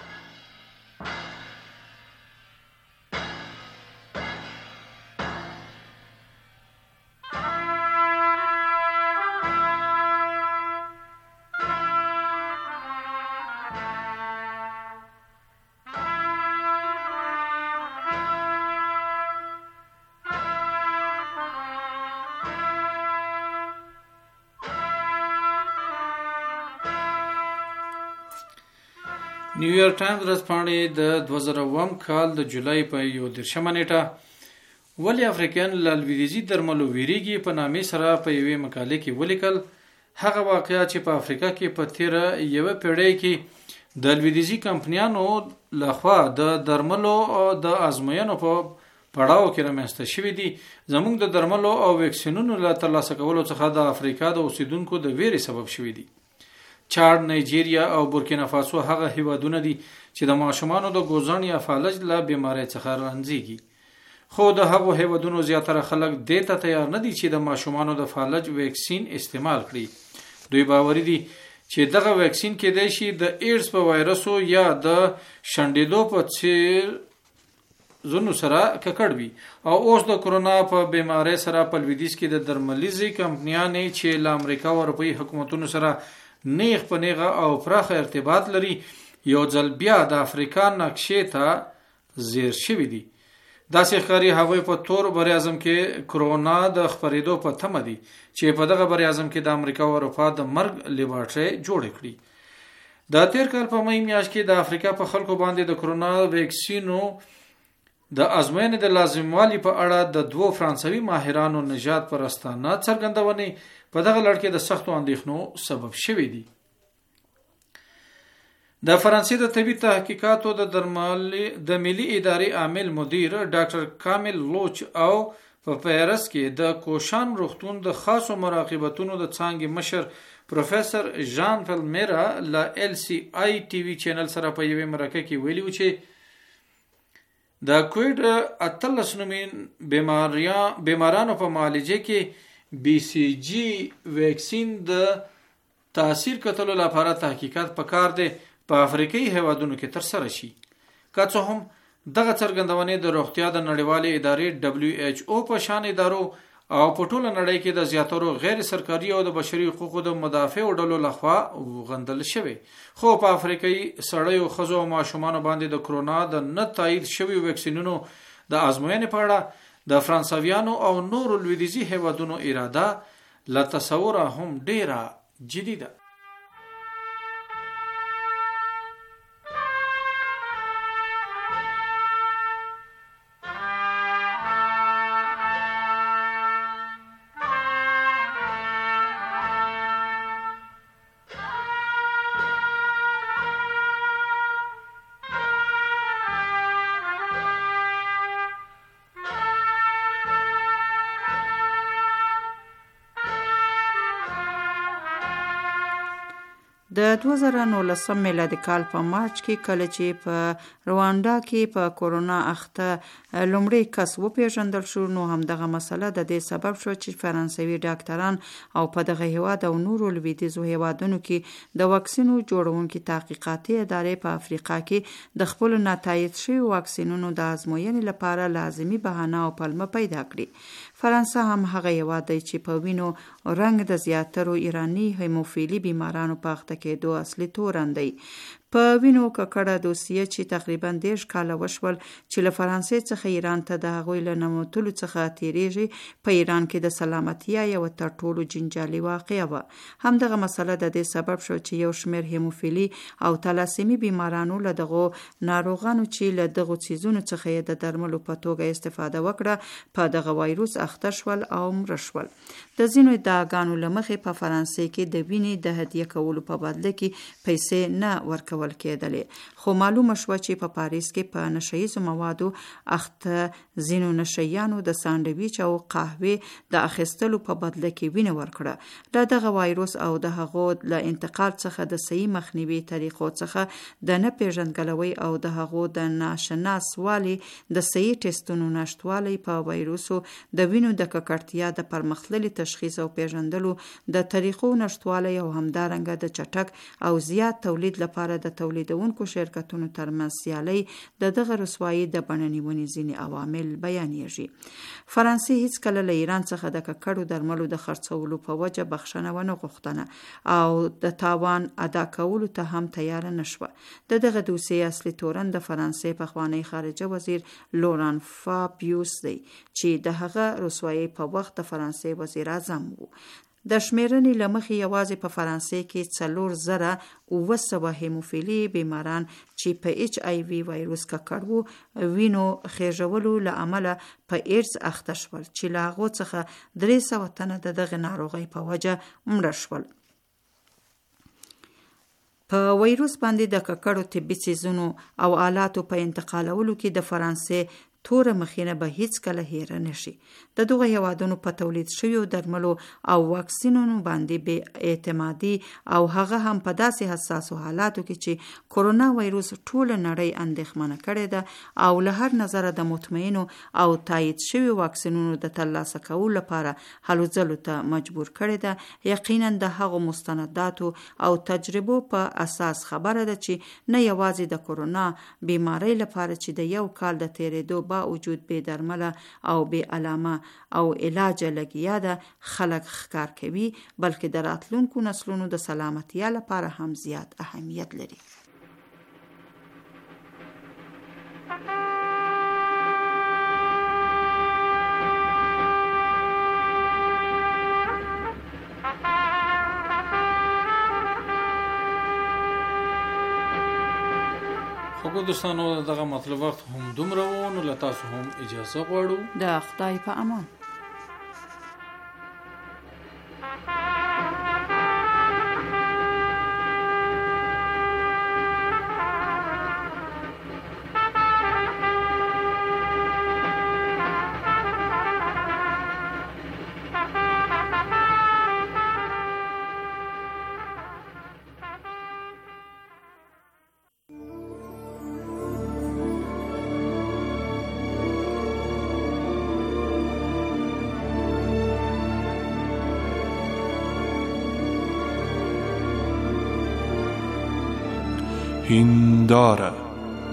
Speaker 5: نیویارک ټایمز ورځپاڼې د دوه زره اووم کال د جولای په یو دېرشمه نیټه ولې افریقایان له لویدیځي درملو ویریږي په نامې سره په یوې مقالې کې ولیکل هغه واقعیات چې په افریقا کې په تیره یوه پیړۍ کې د لویدیځي کمپنیانو لخوا د درملو او د ازموینو په پړاو کې رامنځته شوي دي زموږ د درملو او ویکسینونو له ترلاسه کولو څخه د افریقا د اوسیدونکو د ویرې سبب شوي دي. چاد، نایجیریا او بورکینا فاسو هغه هیوادونه دي چې د ماشومانو د ګوزن یا فالج له بیماری څخه رنځيږي، خو د هغو هیوادونو زیاتره خلک دې ته تیار نه دي چې د ماشومانو د فالج ویکسین استعمال کړي. دوی باوري دي چې دغه ویکسین کېدای شي د ایډز په وایرسو یا د شنډېدو په څیر زونو سره ککړ وي او اوس د کورونا په بیماری سره په لویدیځ کې د درملیزي کمپنیانې چې له امریکا او اروپایي حکومتونو سره نیغ په نیغه او پراخه ارتباط لري یو ځل بیا د افریقا نقشې ته زیر شوي دي. داسې ښکاري هغوی په تور بر اعظم کې کرونا د خپرېدو په تمه دي چې په دغه بر اعظم کې د امریکا او اروپا د مرګ لیبارټرۍ جوړې کړي. د تیر کال په مې میاشت کې د افریقا په خلکو باندې د کرونا ویکسینو د ازموینې د لازموالي په اړه د دوو فرانسوي ماهرانو نژاد پرستانه څرګندونې په دغه لړ کې د سختو اندېښنو سبب شوي دي. د فرانسې د طبي تحقیقاتو د درمل د ملي ادارې عامل مدیر ډاکټر کامل لوچ او په پیرس کې د کوشان روغتون د خاصو مراقبتونو د څانګې مشر پروفیسور ژان فلمیرا له ال سی آی ټي وي چینل سره په یوې مرکه کې ویلي و چې د کووډ اتلس نومین بیمارانو په معالجه کې بی سی جی ویکسین د تاثیر کتلو لپاره تحقیقات پکار دي په افریقایي هیوادونو کې تر سره شي. که څه هم دغه څرګندونې د روغتیا د نړیوالې ادارې دبلیو ایچ او په شان ادارو او په ټوله نړۍ کې د زیاترو غیر سرکاري او د بشري حقوقو د مدافعو ډلو لخوا غندل شوی، خو په افریقایي سړیو ښځو او ماشومانو باندې د کرونا د نه تایید شویو ویکسینونو د ازموینې په اړه د فرانسویانو او نورو لویدیځي هیوادونو اراده له تصوره هم ډیره جدي ده.
Speaker 6: د دوه زره نولسم میلادي کال په مارچ کې کله چې په رواندا کې په کورونا اخته لومړی کس وپیژندل شو، نو همدغه مسله د دې سبب شو چې فرانسوي ډاکټران او په دغه هیواد او نورو لویدیځو هیوادونو کې د واکسینو جوړونکو تحقیقاتي ادارې په افریقا کې د خپل ناتایید شوي واکسینونو د ازموینې لپاره لازمي بهانه او پلمه پیدا کړي. فرانسه هم هغه هیواد دی چې په وینو رنګ د زیاترو ایرانی هیموفیلی بیمارانو په اخته کېدو اصلي تورن دی. په وینو ککړه دوسیه چې تقریبا دیرش کاله وشول چې له فرانسې څخه ایران ته د هغوی له ننوتلو څخه تیریږي، په ایران کې د سلامتیا یو تر ټولو جنجالي واقعه وه. همدغه مسله د دې سبب شو چې یو شمېر هیموفیلی او تلاسیمي بیمارانو له دغو ناروغانو چې له دغو څیزونو څخه یې د درملو په توګه استفاده وکړه په دغه وایروس اخته شول او مړه شول. د ځینو ادعاګانو له مخې په فرانسې کې د وینې د هدیه کولو په بدله کې پیسې نه ورکول کېدلې، خو معلومه شوه چې په پاریس کې په نشهیزو موادو اخته ځینو نشهیانو د سانډویچ او قهوې د اخیستلو په بدله کې وینه ورکړه. له دغه وایروس او د هغو له انتقال څخه د صحیح مخنیوي طریقو څخه د نه پیژندګلوۍ او د هغو د ناشناس والي د صحیح ټیسټونو نشتوالی په وایروسو د وینو د ککړتیا د پرمختللي تشخیص او پیژندلو د طریقو نشتوالی او همدارنګه د چټک او زیات تولید لپاره د تولیدونکو شرکتونو ترمنځ سیالي د دغه رسوایي د بڼنیونې ځینې عوامل بیانیږي. فرانسې هیڅکله له ایران څخه د ککړو درملو د خرڅولو په وجه بخښنه ونه غوښتنه او د تاوان ادا کولو ته هم تیار نه شوه. د دغه دوسیې اصلي تورن د فرانسې پخوانی خارجه وزیر لوران فابیوس دی چې د هغه رسوایي په وخت د فرانسې وزیر اعظم و. د شمیرنې له مخې یوازې په فرانسې کې څلور زره اوه سوه هیموفیلی بیماران چې په ایچ آی وي وایروس ککړ وو وینو خیژولو له امله په ایډز اخته شول، چې له هغو څخه درې سوه تنه د دغه ناروغۍ په وجه مړه شول. په وایروس باندې د ککړو طبي څیزونو او آلاتو په انتقالولو کې د فرانسې توره مخینه به هیڅ کله هیره نشي. د دغه هیوادونو په تولید شویو درملو او واکسینونو باندې بې اعتمادي او هغه هم په داسې حساسو حالاتو کې چې کورونا وایروس ټوله نړۍ اندېښمنه کړې ده او له هر نظره د مطمئنو او تایید شویو واکسینونو د ترلاسه کولو لپاره هلو ځلو ته مجبور کړې ده، یقینا د هغو مستنداتو او تجربو په اساس خبره ده چې نه یوازې د کورونا بیماری لپاره چې د یو کال د تیریدو با وجود بے درمله او بے علامه او علاج لګیا ده خلق ښکار کوي، بلکې د راتلونکو نسلونو د سلامتیا لپاره هم زیات اهمیت لري.
Speaker 5: خو دوستانو دغه مطلب وخت هم دومره و، نو له تاسو هم اجازه غواړو
Speaker 6: د خدای په امان.
Speaker 7: هنداره.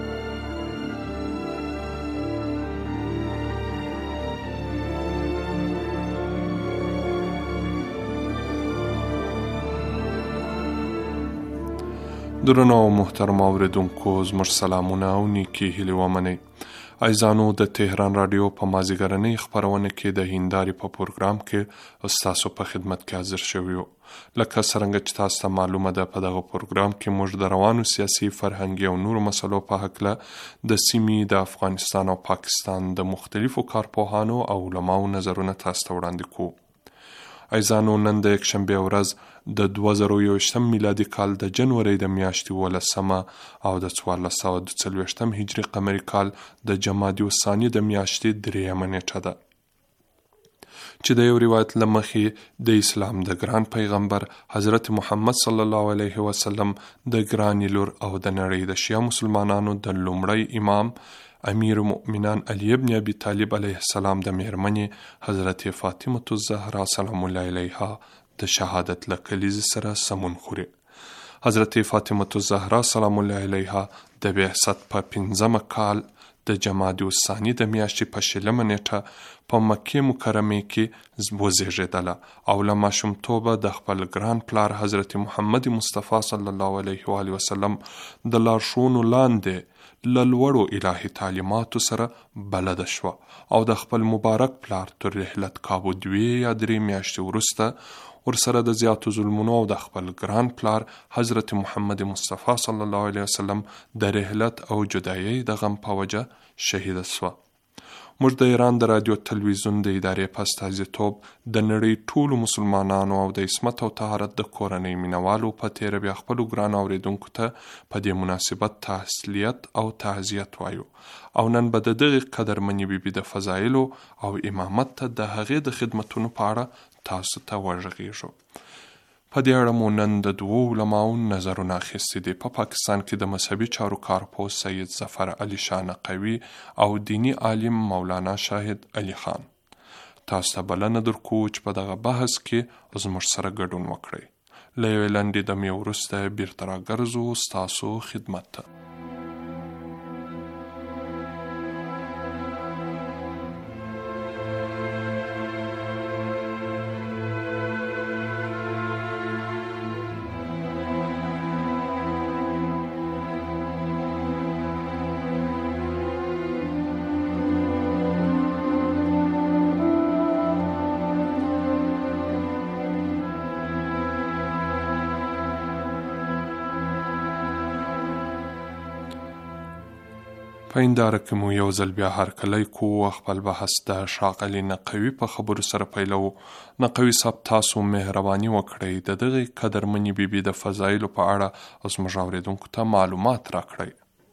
Speaker 7: درنو او محترم اوریدونکو زموږ سلامونه او نیکی هیلې ومنئ. عزیزانو د تهران رادیو په مازیګرنۍ خپرونه کې د هندارې په پروګرام کې ستاسو په خدمت کې حاضر شوي یو. لکه څرنګه چې تاسو ته معلومه ده په دغه پروګرام کې موږ د روانو سیاسي، فرهنګي او نورو مسلو په هکله د سیمې د افغانستان او پاکستان د مختلفو کارپوهانو او علماو نظرونه تاسو ته وړاندې کوو. عزیزانو نن د یکشنبې ورځ د دوه زره یوویشتم میلادي کال د جنوري د میاشتې اوولسمه او د څوارلس سوه دوه څلوېښتم هجري قمري کال د جمادي الثاني د میاشتې درېیمه نیټه ده، چې د یو روایت له مخې د اسلام د ګران پیغمبر حضرت محمد صلی الله علیه وسلم د ګرانې لور او د نړۍ د شیعه مسلمانانو د لومړی امام امیر المؤمنان علی ابن ابي طالب علیه السلام د میرمنې حضرت فاطمه الزهرا سلام الله علیها د شهادت له کلیزې سره سمون خوري. حضرت فاطمه الزهرا سلام الله علیها د بعثت په پنځمه کال د جمادی الثاني د میاشتې په شلمه نیټه په مکې مکرمه کې وزیږېدله او له ماشومتوبه د خپل ګران پلار حضرت محمد مصطفی صلی الله علیه و آله وسلم د لارښوونو لاندې له لوړو الهي تعلیماتو سره بلده شوه او د خپل مبارک پلار تر رحلت کابو دوې یا درې میاشتې وروسته ورسره د زیاتو ظلمونو او د خپل ګران پلار حضرت محمد مصطفی صلی الله علیه وسلم د رحلت او جدایۍ د غم په وجه شهیده سوه. موږ د ایران د رادیو تلویزیون د ادارې په استازیتوب د نړۍ ټولو مسلمانانو او د عصمت او طهارت د کورنۍ مینوالو په تېره بیا خپلو ګرانو اورېدونکو ته په دې مناسبت تسلیت او تعزیت وایو او نن به د دغې قدرمنې بیبي د فضایلو او امامت ته د هغې د خدمتونو په اړه تاسو ته وغږیږو. په دې اړه مو نن د دوو علماو نظرونه اخیستي دي. په پاکستان کې د مذهبي چارو کارپوه سید ظفر علي شاه نقوي او دینی عالم مولانا شاهد علي خان. تاسو ته بلنه درکوو چې په دغه بحث کې زموږ سره ګډون وکړئ. له یوې لنډې دمې وروسته بیرته راګرځو ستاسو خدمت ته. په هنداره کې مو یو ځل بیا هرکلی کوو خپل بحث د ښاغلي نقوي په خبرو سره پیلوو. نقوي صاحب تاسو مهرباني وکړئ د دغې قدرمنې بیبي د فضایلو په اړه زموږ اورېدونکو ته معلومات راکړئ.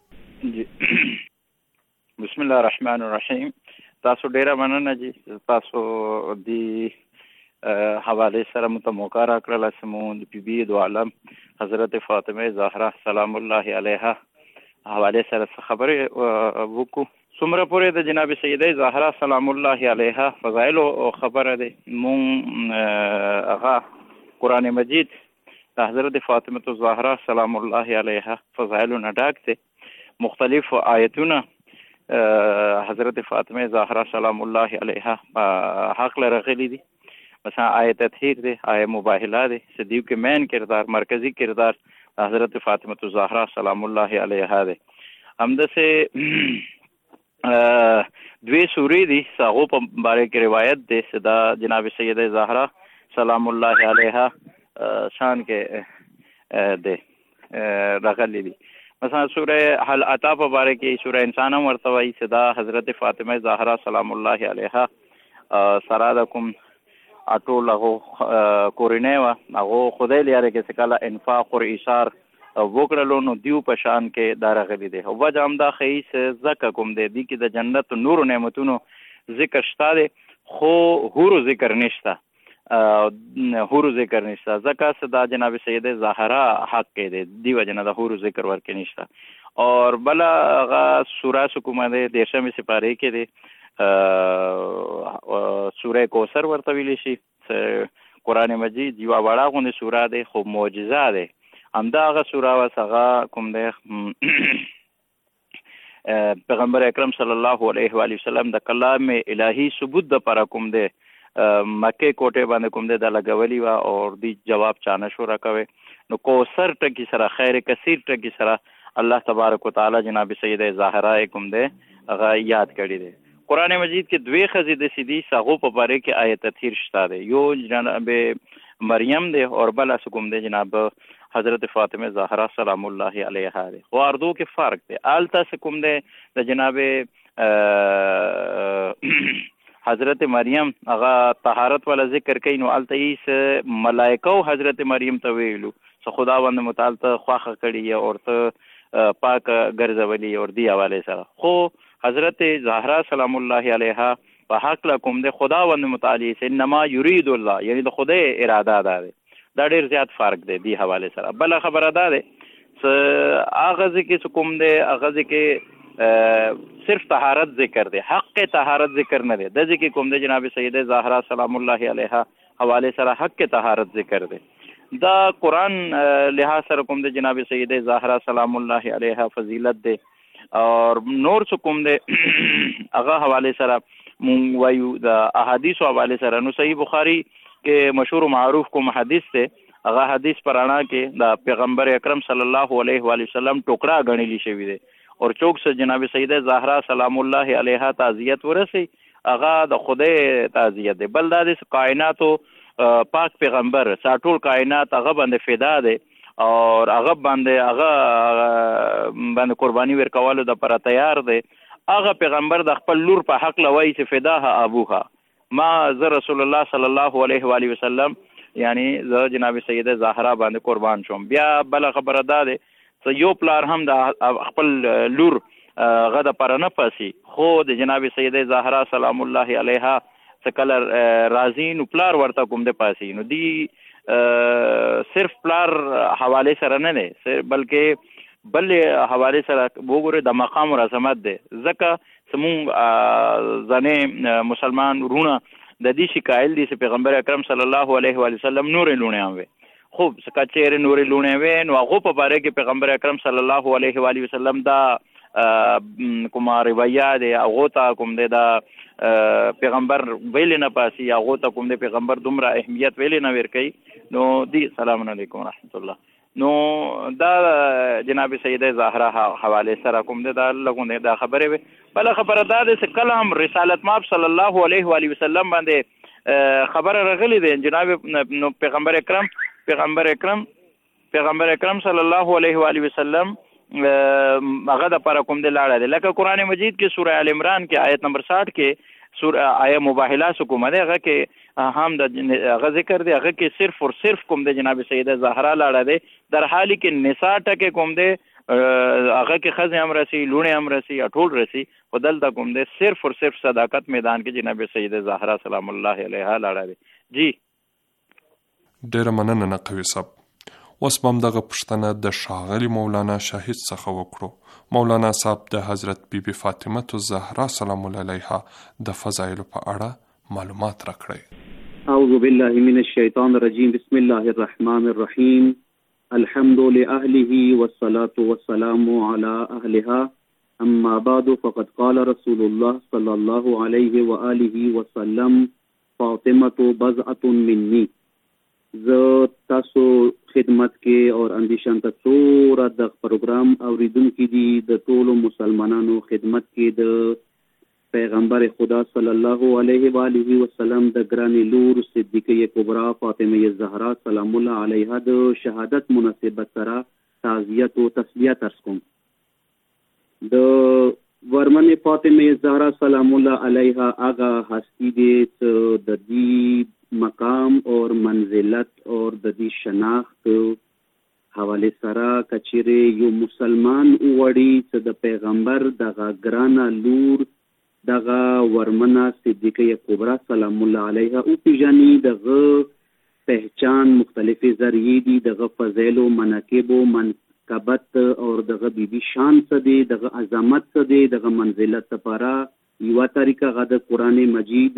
Speaker 8: بسم الله الرحمن الرحیم. تاسو ډیره مننه جی تاسو د حواله سره متموقع راکړل سمو د بیبي د عالم حضرت فاطمه زهرا سلام الله علیها حواله سره خبرې وکړو. څومره پورې د جناب سیده زهرا سلام الله علیها فضایل او خبره ده مون هغه قرآن مجید د حضرت فاطمه زهرا سلام الله علیها فضایل نه ډک دي. مختلف آیتونه حضرت فاطمه زهرا سلام الله علیها حق لرغلی دي. مثلا آیت تطهیر دی، آیت مباهله دی، صدیق کے مین کردار مرکزی کردار حضرت فاطمه الزهرا سلام الله علیها دی. همده سه دوی سوری دی ساغو په باره کې روایت دی صدا جناب سیده زهرا سلام الله علیها شان کې دی راغلی دی. مثلا سوره حل عطا په باره کې سوره انسان هم ورته وایي صدا حضرت فاطمه زهرا سلام الله علیها سرادکم اټول هغه کورینه و هغه خدای لري کې سکاله انفاق او ایثار وکړلو نو دیو په شان کې دارغلی دی. او وجه هم دا خیس زکه کوم دی دی کې د جنت نور نعمتونو ذکر شته خو هورو ذکر نشته هورو ذکر نشته زکه صدا جناب سید زهرا حق کې دی دیو جن د هورو ذکر ورکې نشته. اور بلا هغه سوره سکومه دی دیشمه سپاره کې دی سوره کوثر ورته ویل شي. قرآن مجید یو وړه غونډه سوره ده خو معجزه ده همدا هغه سوره واس هغه کوم دی پیغمبر اکرم صلی الله علیه و آله وسلم د کلام الهی ثبوت د پر کوم دی مکه کوټه باندې کوم دی د لګولي وا او دی جواب چانه شو راکوي نو کوثر ټکی سره خیر کثیر ټکی سره الله تبارک وتعالى جناب سیده زهرا کوم دی هغه یاد کړی دی. قران مجید کې دوی خزې د سیدی ساغو په باره کې آیت تیر شته دی. یو جناب مریم دی او بل اس کوم دی جناب حضرت فاطمه زهرا سلام الله علیها دی. خو اردو کې فرق دی. آلته کوم دی د جناب حضرت مریم هغه طهارت ولا ذکر کین او آلته ملائکه او حضرت مریم ته ویلو سو خداوند متعال ته خواخه کړي او ورته پاک ګرځولي اور دی حواله سره. خو حضرت زهرا سلام الله علیها په حق لا کوم د خداوند متعال انما یرید الله یعنی د خدای اراده ده. دا ډیر زیات فرق دی دی حواله سره. بل خبره ده س اغاز کې کوم دی اغاز کې صرف طهارت ذکر دی. حق طهارت ذکر نه دی. د ذکر کوم دی جناب سیده زهرا سلام الله علیها حواله سره حق طهارت ذکر دی. دا قرآن لحاظ سره کوم دی جناب سیده زهرا سلام الله علیها فضیلت دی اور نور څه کوم دی هغه حواله سره مونږ وایو د احادیث حواله سره. نو صحیح بخاری کې مشهور معروف کوم حدیث ته هغه حدیث پرانا کې د پیغمبر اکرم صلی الله علیه و آله وسلم ټوکړه غنیلی شوی دی اور چوک سے جناب سیده زهرا سلام الله علیها تعزیت ورسی هغه د خدای تعزیت دی. بل د کائناتو پاک پیغمبر ساټول کائنات هغه باندې فدا دی اور هغه باندې هغه باندې قربانی ورکولو د پر تیار دی. هغه پیغمبر د خپل لور په حق لوي چې فداها ابوها ما ز رسول الله صلی الله علیه و آله وسلم یعنی ز جناب سیده زهرا باندې قربان شوم. بیا بل خبره ده یو پلار هم د خپل لور غدا پر نه پاسي خو د جناب سیده زهرا سلام الله علیها څکل راضی نو پلار ورته کوم د پاسي نو دی صرف پلار حواله سره نه نه بلکې بل حواله سره وګوره د مقام او عظمت ده. ځکه سمون ځنه مسلمان رونه د دې شکایل دي چې پیغمبر اکرم صلی الله علیه و سلم نور لونه هم خوب سکه چیرې نورې لونه وې نو هغه په باره کې پیغمبر اکرم صلی الله علیه و آله وسلم دا کوم روایت دی هغه ته کوم دی دا پیغمبر ویل نه پاسي هغه ته کوم دی پیغمبر دومره اهمیت ویل نه ور کوي. نو دی سلام علیکم رحمت الله. نو دا جناب سیده زهرا حواله سره کوم دی دا لګونه دا خبره وي. بل خبره دا ده چې کله هم رسالت ماب صلی الله علیه و آله وسلم باندې خبره رغلی دی جناب نو پیغمبر اکرم پیغمبر اکرم پیغمبر اکرم صلی الله علیه و آله وسلم هغه د پر کوم د لاړه دی. لکه قران مجید کې سوره ال عمران کې آیت نمبر ساٹھ کې سوره آیه مباهله سو کومه ده هغه کې هم د هغه ذکر دی هغه کې صرف اور صرف کوم د جناب سیده زهرا لاړه دی در حالی کې نساء ټکه کوم دی هغه کې خزه هم رسی لونه هم رسی ټول رسی بدل د کوم دی صرف اور صرف صداقت میدان کې جناب سیده زهرا سلام الله علیها لاړه دی. جی
Speaker 7: ډیره مننه نقوي صاحب. اوس بم دغه پښتنه د شاغلی مولانا شاهد څخه وکړو. مولانا صاحب د حضرت بی بی فاطمه الزهرا سلام الله علیها د فضایل په اړه معلومات راکړي.
Speaker 9: اعوذ بالله من الشیطان الرجیم بسم الله الرحمن الرحیم الحمد لأهله والصلاة والسلام على أهلها اما بعد فقد قال رسول الله صلى الله عليه وآله وسلم فاطمة بضعة مني. زه تاسو خدمت کې اور اندیشان ته څوره د پروګرام اوریدونکو دي د ټولو مسلمانانو خدمت کې د پیغمبر خدا صلی الله علیه و آله وسلم د ګرانی لور صدیقه کبرا فاطمه زهرا سلام الله علیها د شهادت مناسبت سره تعزیت او تسلیت ارز کوم. د ورمنه فاطمه زهرا سلام الله علیها هغه هستی دي چې د دې مقام اور منزلت اور د دې شناخت حواله سره کچره یو مسلمان وړي چې د پیغمبر دغه ګرانه لور دغه ورمنه صدیقه کبرا سلام الله علیها او پیجانی دغه پہچان مختلفه ذریعې دي دغه فضایل او مناقب او منقبت اور دغه بیبي شان څه دي دغه عظمت څه دي دغه منزلت لپاره یو طریقه غد قران مجید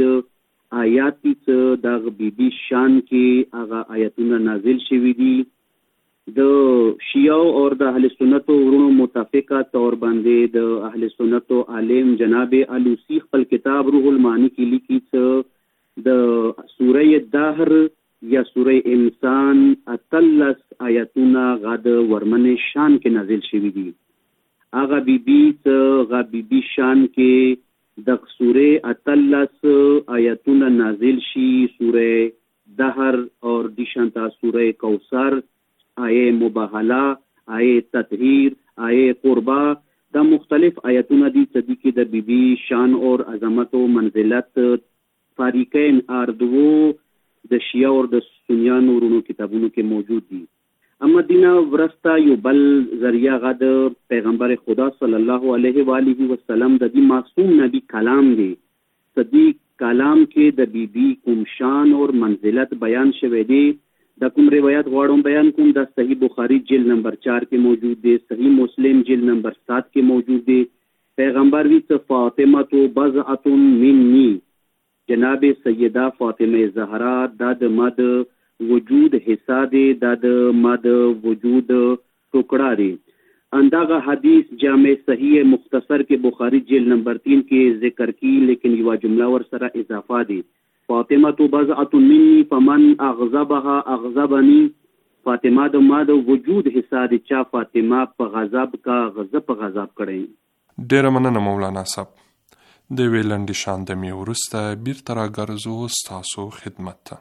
Speaker 9: آیات چې د بیبي شان کې هغه آیتونه نازل شوي دي د شیعو اور د اهل سنتو ورونو متفقه طور باندې د اهل سنتو عالم جناب علوسی خپل کتاب روح المعانی کې لیکي چې د سوره دهر یا سوره انسان اتلس آیاتونه غد ورمن شان کې نازل شوي دي. هغه بیبي څه غا بیبي شان کې د سوره اتلس آیاتونه نازل شي، سوره دهر اور دیشانتا سوره کوثر، آیه مباهله، آیه تطهیر، آیه قربا، دا مختلف آیتونه دي چې د کې د بیبي شان اور عظمت او منزلت فریقین اردو د شیعه او د سنیانو ورونو کتابونو کې موجود دي. اما دینا ورستا یو بل ذریعہ غد پیغمبر خدا صلی الله علیه و آله وسلم د دې معصوم نبی کلام دی. صدیق کلام کې د بیبي کوم شان اور منزلت بیان شوی دی. دا کوم روایت غواړم بیان کوم، دا صحیح بخاری جلد نمبر چار کې موجود دی، صحیح مسلم جلد نمبر سات کې موجود دی. پیغمبر وی څه فاطمه تو بضعه منی، جناب سیدہ فاطمه زهرا دا د مد وجود حصہ دی، دا د مد وجود ټوکړه دی. انداغه حدیث جامع صحیح مختصر کې بخاری جلد نمبر تین کې ذکر کی، لیکن یو جمله ور سره اضافه دی، فاطمه تو بضعه منی فمن اغضبها اغضبنی. فاطمه د ما د وجود حصہ دی، چا فاطمه په غضب کا غضب په غضب کړي.
Speaker 7: ډیره مننه مولانا صاحب. د ویلندې شان د می ورسته بیرته راګرځو ستاسو خدمت ته.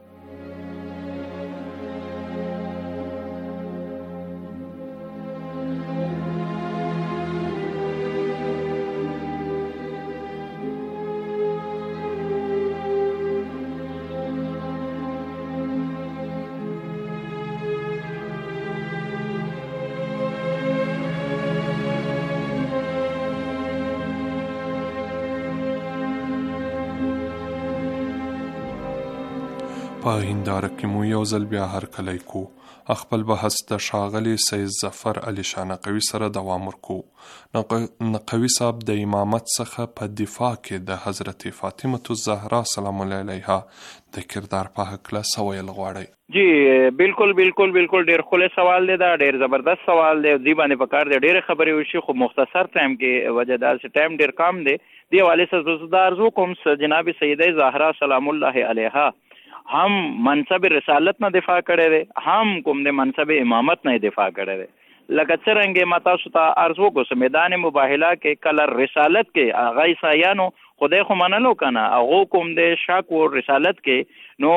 Speaker 7: په هنداره کې مو یو ځل بیا هرکلی کو، خپل بحث د ښاغلي سید ظفر علي شاه نقوي سره دوام ورکو. نقوي صاحب د امامت څخه په دفاع کې د حضرت فاطمه الزهرا سلام الله علیها د کردار په هکله څه ویل غواړئ؟
Speaker 8: جی بالکل بالکل بالکل ډیر ښکلی سوال دی، دا ډیر زبردست سوال دی. دی باندې پکار دی ډیره خبرې وشي، خو مختصر ټایم کې وجه دا چې ټایم ډیر کم دی. دی حوالې سره زه ارزو کوم جناب سیده زهرا سلام الله علیها هم منصب رسالت نه دفاع کړی دی، هم کوم د منصب امامت نه دفاع کړی دی. لکه څرنګه ما تاسو ته عرض وکړو میدان مباهله کې کله رسالت کې هغه عیسایانو خدای خو منلو کنه، هغه کوم د شک او رسالت کې نو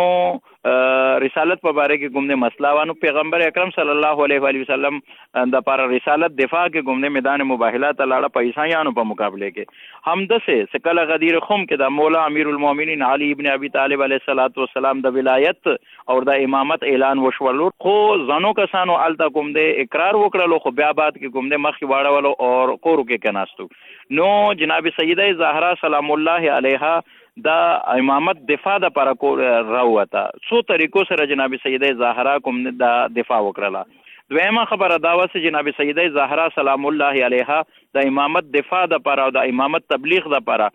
Speaker 8: رسالت په باره کې کوم د مسلاوانو پیغمبر اکرم صلی الله علیه و وسلم د پر رسالت دفاع کې کوم د میدان مباهله ته لاړه په عیسایانو په مقابله کې هم دسه سکل غدیر خم کې د مولا امیر المؤمنین علی ابن ابي طالب علیه الصلاۃ والسلام د ولایت او د امامت اعلان وشولو، خو ځانو کسانو الته کوم د اقرار وکړلو، خو بیا بعد کې کوم د مخ واړولو او کورو کې کناستو. نو جناب سیده زهرا سلام الله علیها دا امامت دفاع د پر کو راوته، سو طریقو سره جناب سیده زهرا کوم دا دفاع وکړه. دویمه خبره دا و چې جناب سیده زهرا سلام الله علیها د امامت دفاع د پر او د امامت تبلیغ د پر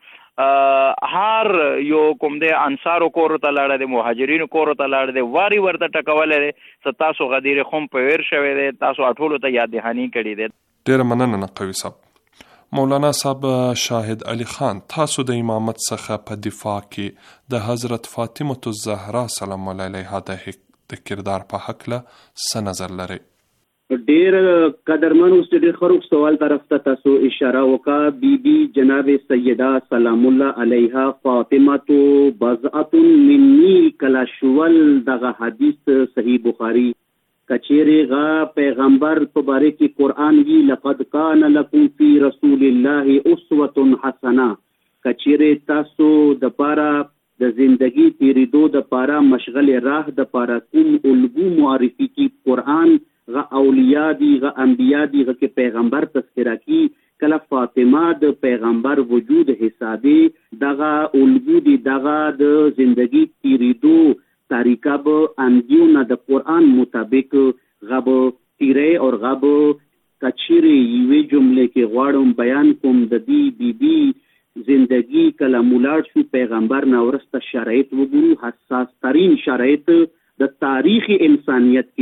Speaker 8: هر یو کوم د انصارو کور ته لاړ دي، مهاجرینو کور ته لاړ دي، واری ورته ټکول دي، ستاسو غدیر خم په ور شوي دي، تاسو اټولو ته یاد دهانی کړی دي.
Speaker 7: ډیر مننه نقوي صاحب. مولانا صاحب شاهد علي خان، تاسو د امامت څخه په دفاع کې د حضرت فاطمه الزهرا سلام الله علیها د کردار په هکله څه نظر لرئ؟
Speaker 9: ډیر قدرمن اوس ډیر خروق سوال طرف ته تاسو اشاره وکړه. بی بی جناب سیدہ سلام الله علیها فاطمه بضعه منی کلا شول دغه حدیث صحیح بخاری کچیرے غا پیغمبر په باره کې قرآن وی لقد کان لکم فی رسول الله اسوه حسنه، کچیرے تاسو د پاره د زندگی تیریدو د پاره مشغل راه د پاره کوم الگو معرفی کی قرآن غا اولیاء دی غا انبیاء دی غا کې پیغمبر تذکرہ کی کله فاطمه د پیغمبر وجود حسابی دغه الگو دی دغه د زندگی تیریدو طریقہ به اندیو نه د قرآن مطابق غب تیره اور غب کچیری یوی جمله کې غواړم بیان کوم د دی بی بی زندگی کله مولاړ شو پیغمبر نه ورسته شرایط وګورو، حساس ترین شرایط د تاریخ انسانیت کې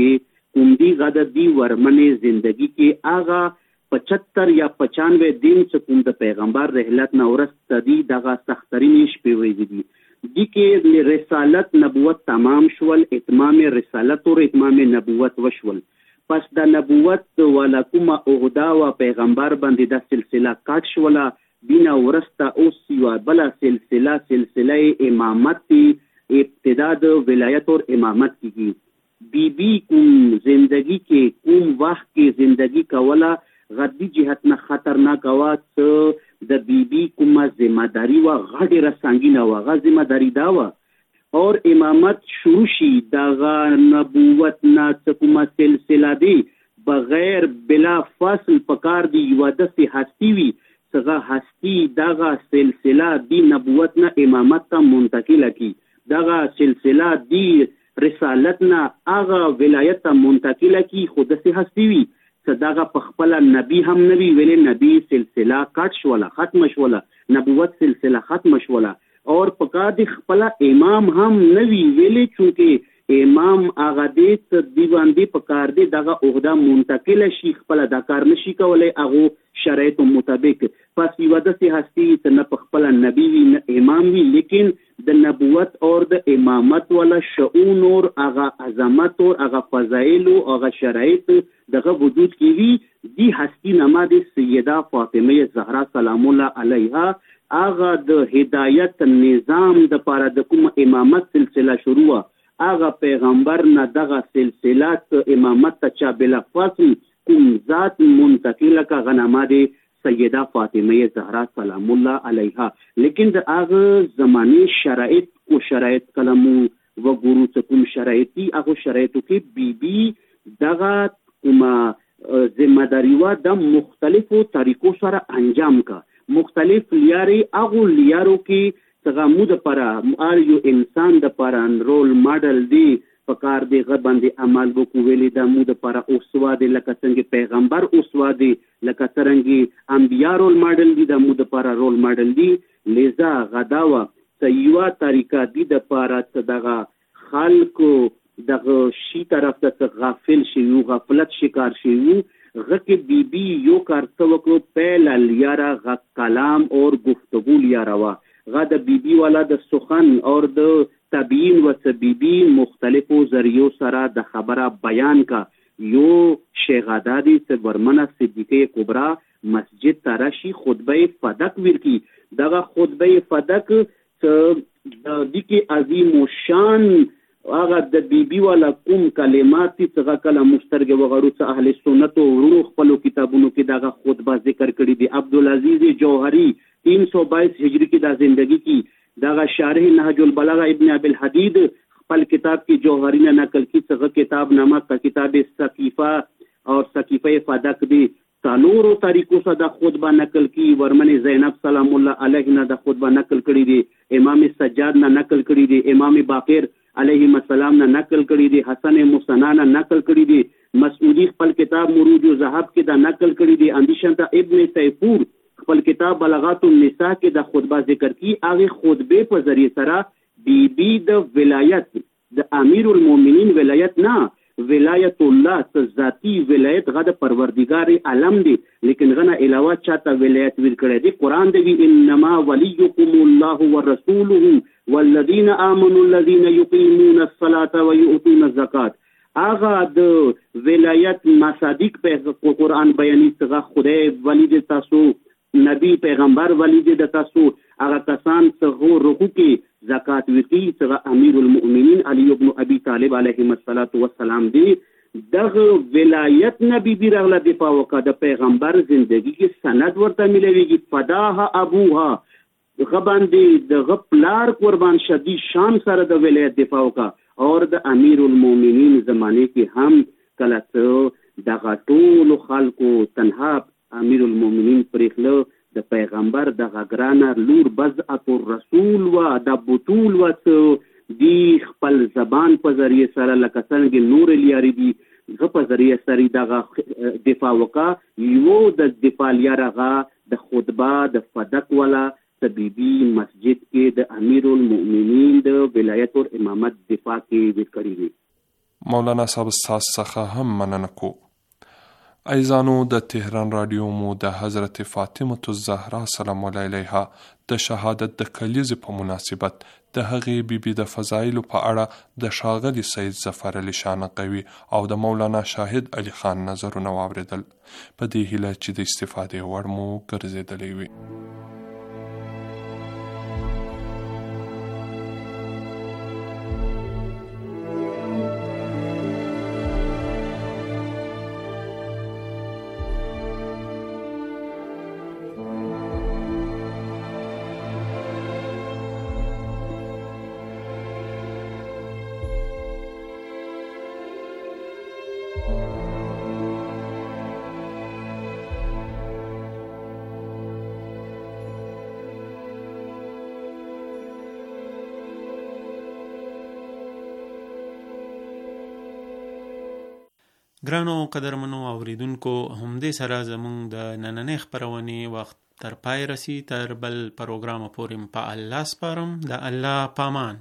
Speaker 9: کوم دی غد دی ورمنې زندگی کې آغا پچہتر یا پچانوے دن سے کوم د پیغمبر رحلت نه ورست دی دغه سخترین شپې وې دي دی کې رسالت نبوت تمام شول، اتمام رسالت او اتمام نبوت وشول. پس د نبوت ولا کومه عہده او پیغمبر باندې د سلسله کاټ شولا دینا ورسته اوس یو بل سلسله سلسله امامت ابتدا د ولایت او امامت کیږي. بی بی کوم زندگی کې کوم وخت کې زندگی کوله غدی جهت نه خطرناک وات د بی بی کومه ذمہ داری و غډه رسنګینه و غ ذمہ داری دا و اور امامت شروع شي دا نبوت نه کومه سلسله دی بغیر بلا فاصل پکار دی یو د هستی وی څنګه هستی دغه سلسله دی نبوت نه امامت ته منتقل کی، دغه سلسله دی رسالت نه هغه ولایت ته منتقل کی، خود سه هستی وی صداغه پخپل نبی هم نبی ویلې نبی سلسله کټ شوله ختم شوله، نبوت سلسله ختم شوله اور پکا دی خپل امام هم نبی ویلې چونکه امام هغه دې دی باندې پکار دی دغه عہده منتقل شي خپل د کار نشي کولای هغه شرایط مطابق. پس یو د سي هستی ته پخپل نبی وی امام وی، لیکن د نبوت اور د امامت ولا شؤون اور هغه عظمت اور هغه فضایل او هغه شرایط دغه وجود کی وی دی هستی نامه د سیده فاطمه زهرا سلام الله علیها هغه د هدایت نظام د پاره د کوم امامت سلسله شروع هغه پیغمبر نه دغه سلسلات امامت ته چا بلا فاصل کوم ذات منتقل کا غنما دی سیده فاطمه زهرا سلام الله علیها. لیکن د هغه زمانه شرایط او شرایط کلمو و ګورو څه کوم شرایطي هغه شرایطو کې بی بی دغه کومه ذمہ داری و د مختلفو طریقو سره انجام کا، مختلف لیاري هغه لیارو کې څنګه مو د پاره ار یو انسان د پاره رول ماډل دی پکار دی غ باندې عمل وکړو ویلې د مو د پاره اوسوا دی لکه څنګه پیغمبر اوسوا دی لکه څنګه انبیا رول ماډل دی د مو د پاره رول ماډل دی. لذا غداوه سیوا طریقه دی د پاره دغه خلکو دغه شي طرف ته غافل شي او غفلت شکار شي غکه بی بی یو کار توکو پہلا لیارا غ کلام اور گفتگو لیارا وا غد بی بی والا د سخن اور د تبیین و سبیبی مختلفو ذریعو سره د خبره بیان کا. یو شیخ عدادی سے ورمنه صدیقه کبرا مسجد تراشی خطبه فدق ورکی دغه خطبه فدق د دکی عظیم و شان هغه د بی بی والا کوم کلمات څنګه کله مسترګ وغړو څه اهل سنت او روح خپل کتابونو کې دغه خطبه ذکر کړی دی. عبدالعزیز جوهری تین سو بائیس هجری کې د زندگی کې دغه شارح نهج البلاغه ابن ابي الحديد خپل کتاب کې جوهری نه نقل کی څنګه کتاب نامه کا کتاب سقیفه اور سقیفه فدق دی تانورو طریقو سره د خطبه نقل کی. ورمن زینب سلام الله علیه نه د خطبه نقل کړی دی، امام سجاد نه نقل کړی دی، امام باقر علیه السلام نه نقل کړی دی، حسن مصنع نه نقل کړی دی، مسعودی خپل کتاب مروج الذهب کې دا نقل کړی دی، اندیشنتا ابن تیفور خپل کتاب بلاغات النساء کې د خطبه ذکر کی. هغه خطبه په ذریعہ سره بی بی د ولایت د امیر المؤمنین ولایت نه ولایت الله ذاتی ولایت غد پروردگار عالم دی، لیکن غنا علاوه چاته ولایت ور کړی دی. قران دی انما ولیکم الله ورسوله والذین آمنوا الذین یقیمون الصلاة ویؤتون الزکات. اغه د ولایت مصادیق په قران بیانې څنګه خدای ولی د تاسو نبی پیغمبر ولی د تاسو هغه کسان څنګه رکوع کې زکات ورکړي څنګه امیر المؤمنین علی ابن ابي طالب علیه السلام دی. دغه ولایت نبی بی رغله دفاع وکړه د پیغمبر زندگی کې سند ورته ملويږي. فداها ابوها غباندې د غپلار قربان شدی شان سره د ولایت دفاع وکړه اور د امیر المؤمنین زمانه کې هم کله څه دغه ټول خلکو تنها امیر المؤمنین پرېخله د پیغمبر د غګرانه لور بزعت الرسول و د بطول و دی خپل زبان په ذریعہ سره لکه څنګه نور لیاري دی غ په ذریعہ سره دغه دفاع وکا. یو د دفاع لیارغه د خطبه د فدق ولا طبيبي مسجد کې د امیر المؤمنین د ولایت او امامت دفاع کې ذکر کړی دی.
Speaker 7: مولانا صاحب ستاسو څخه هم مننه کو. ایزانو د تهران رادیو مو د حضرت فاطمه الزهرا سلام الله علیها د شهادت د کلیزې په مناسبت د هغې بیبي د فضایلو په اړه د ښاغلي سید ظفر علي شانقوي او د مولانا شاهد علي خان نظرونه واورېدل، په دې هیله چې د استفادې وړ مو ګرځېدلی وي.
Speaker 4: ګرانو قدرمنو اوریدونکو، همدې سره زموږ د نننۍ خپرونې وخت تر پای رسی. تر بل پروګرام پورې په الله سپارم. د الله پامان.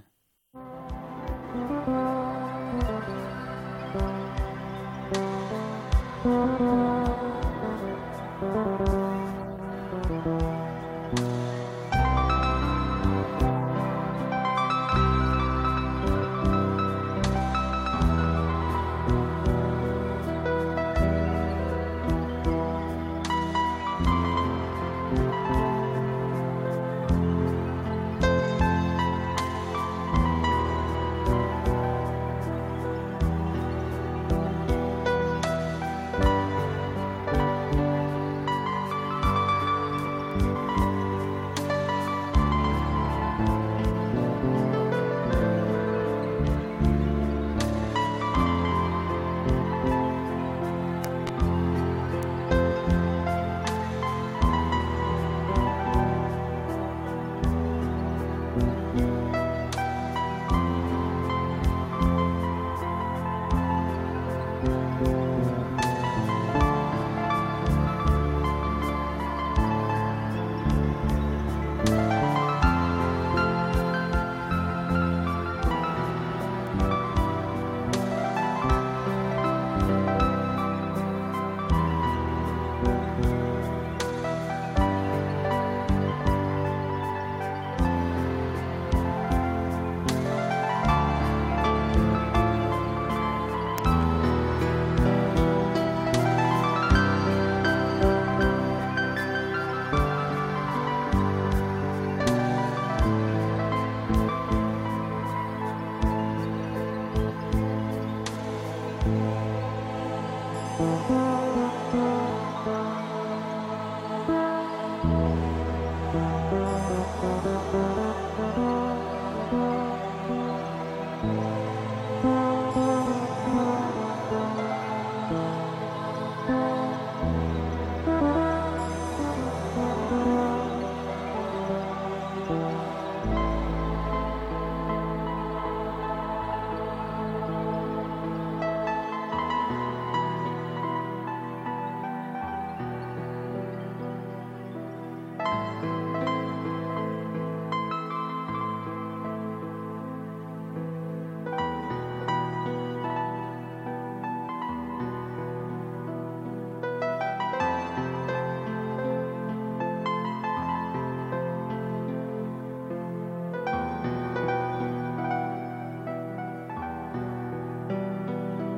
Speaker 10: Thank you.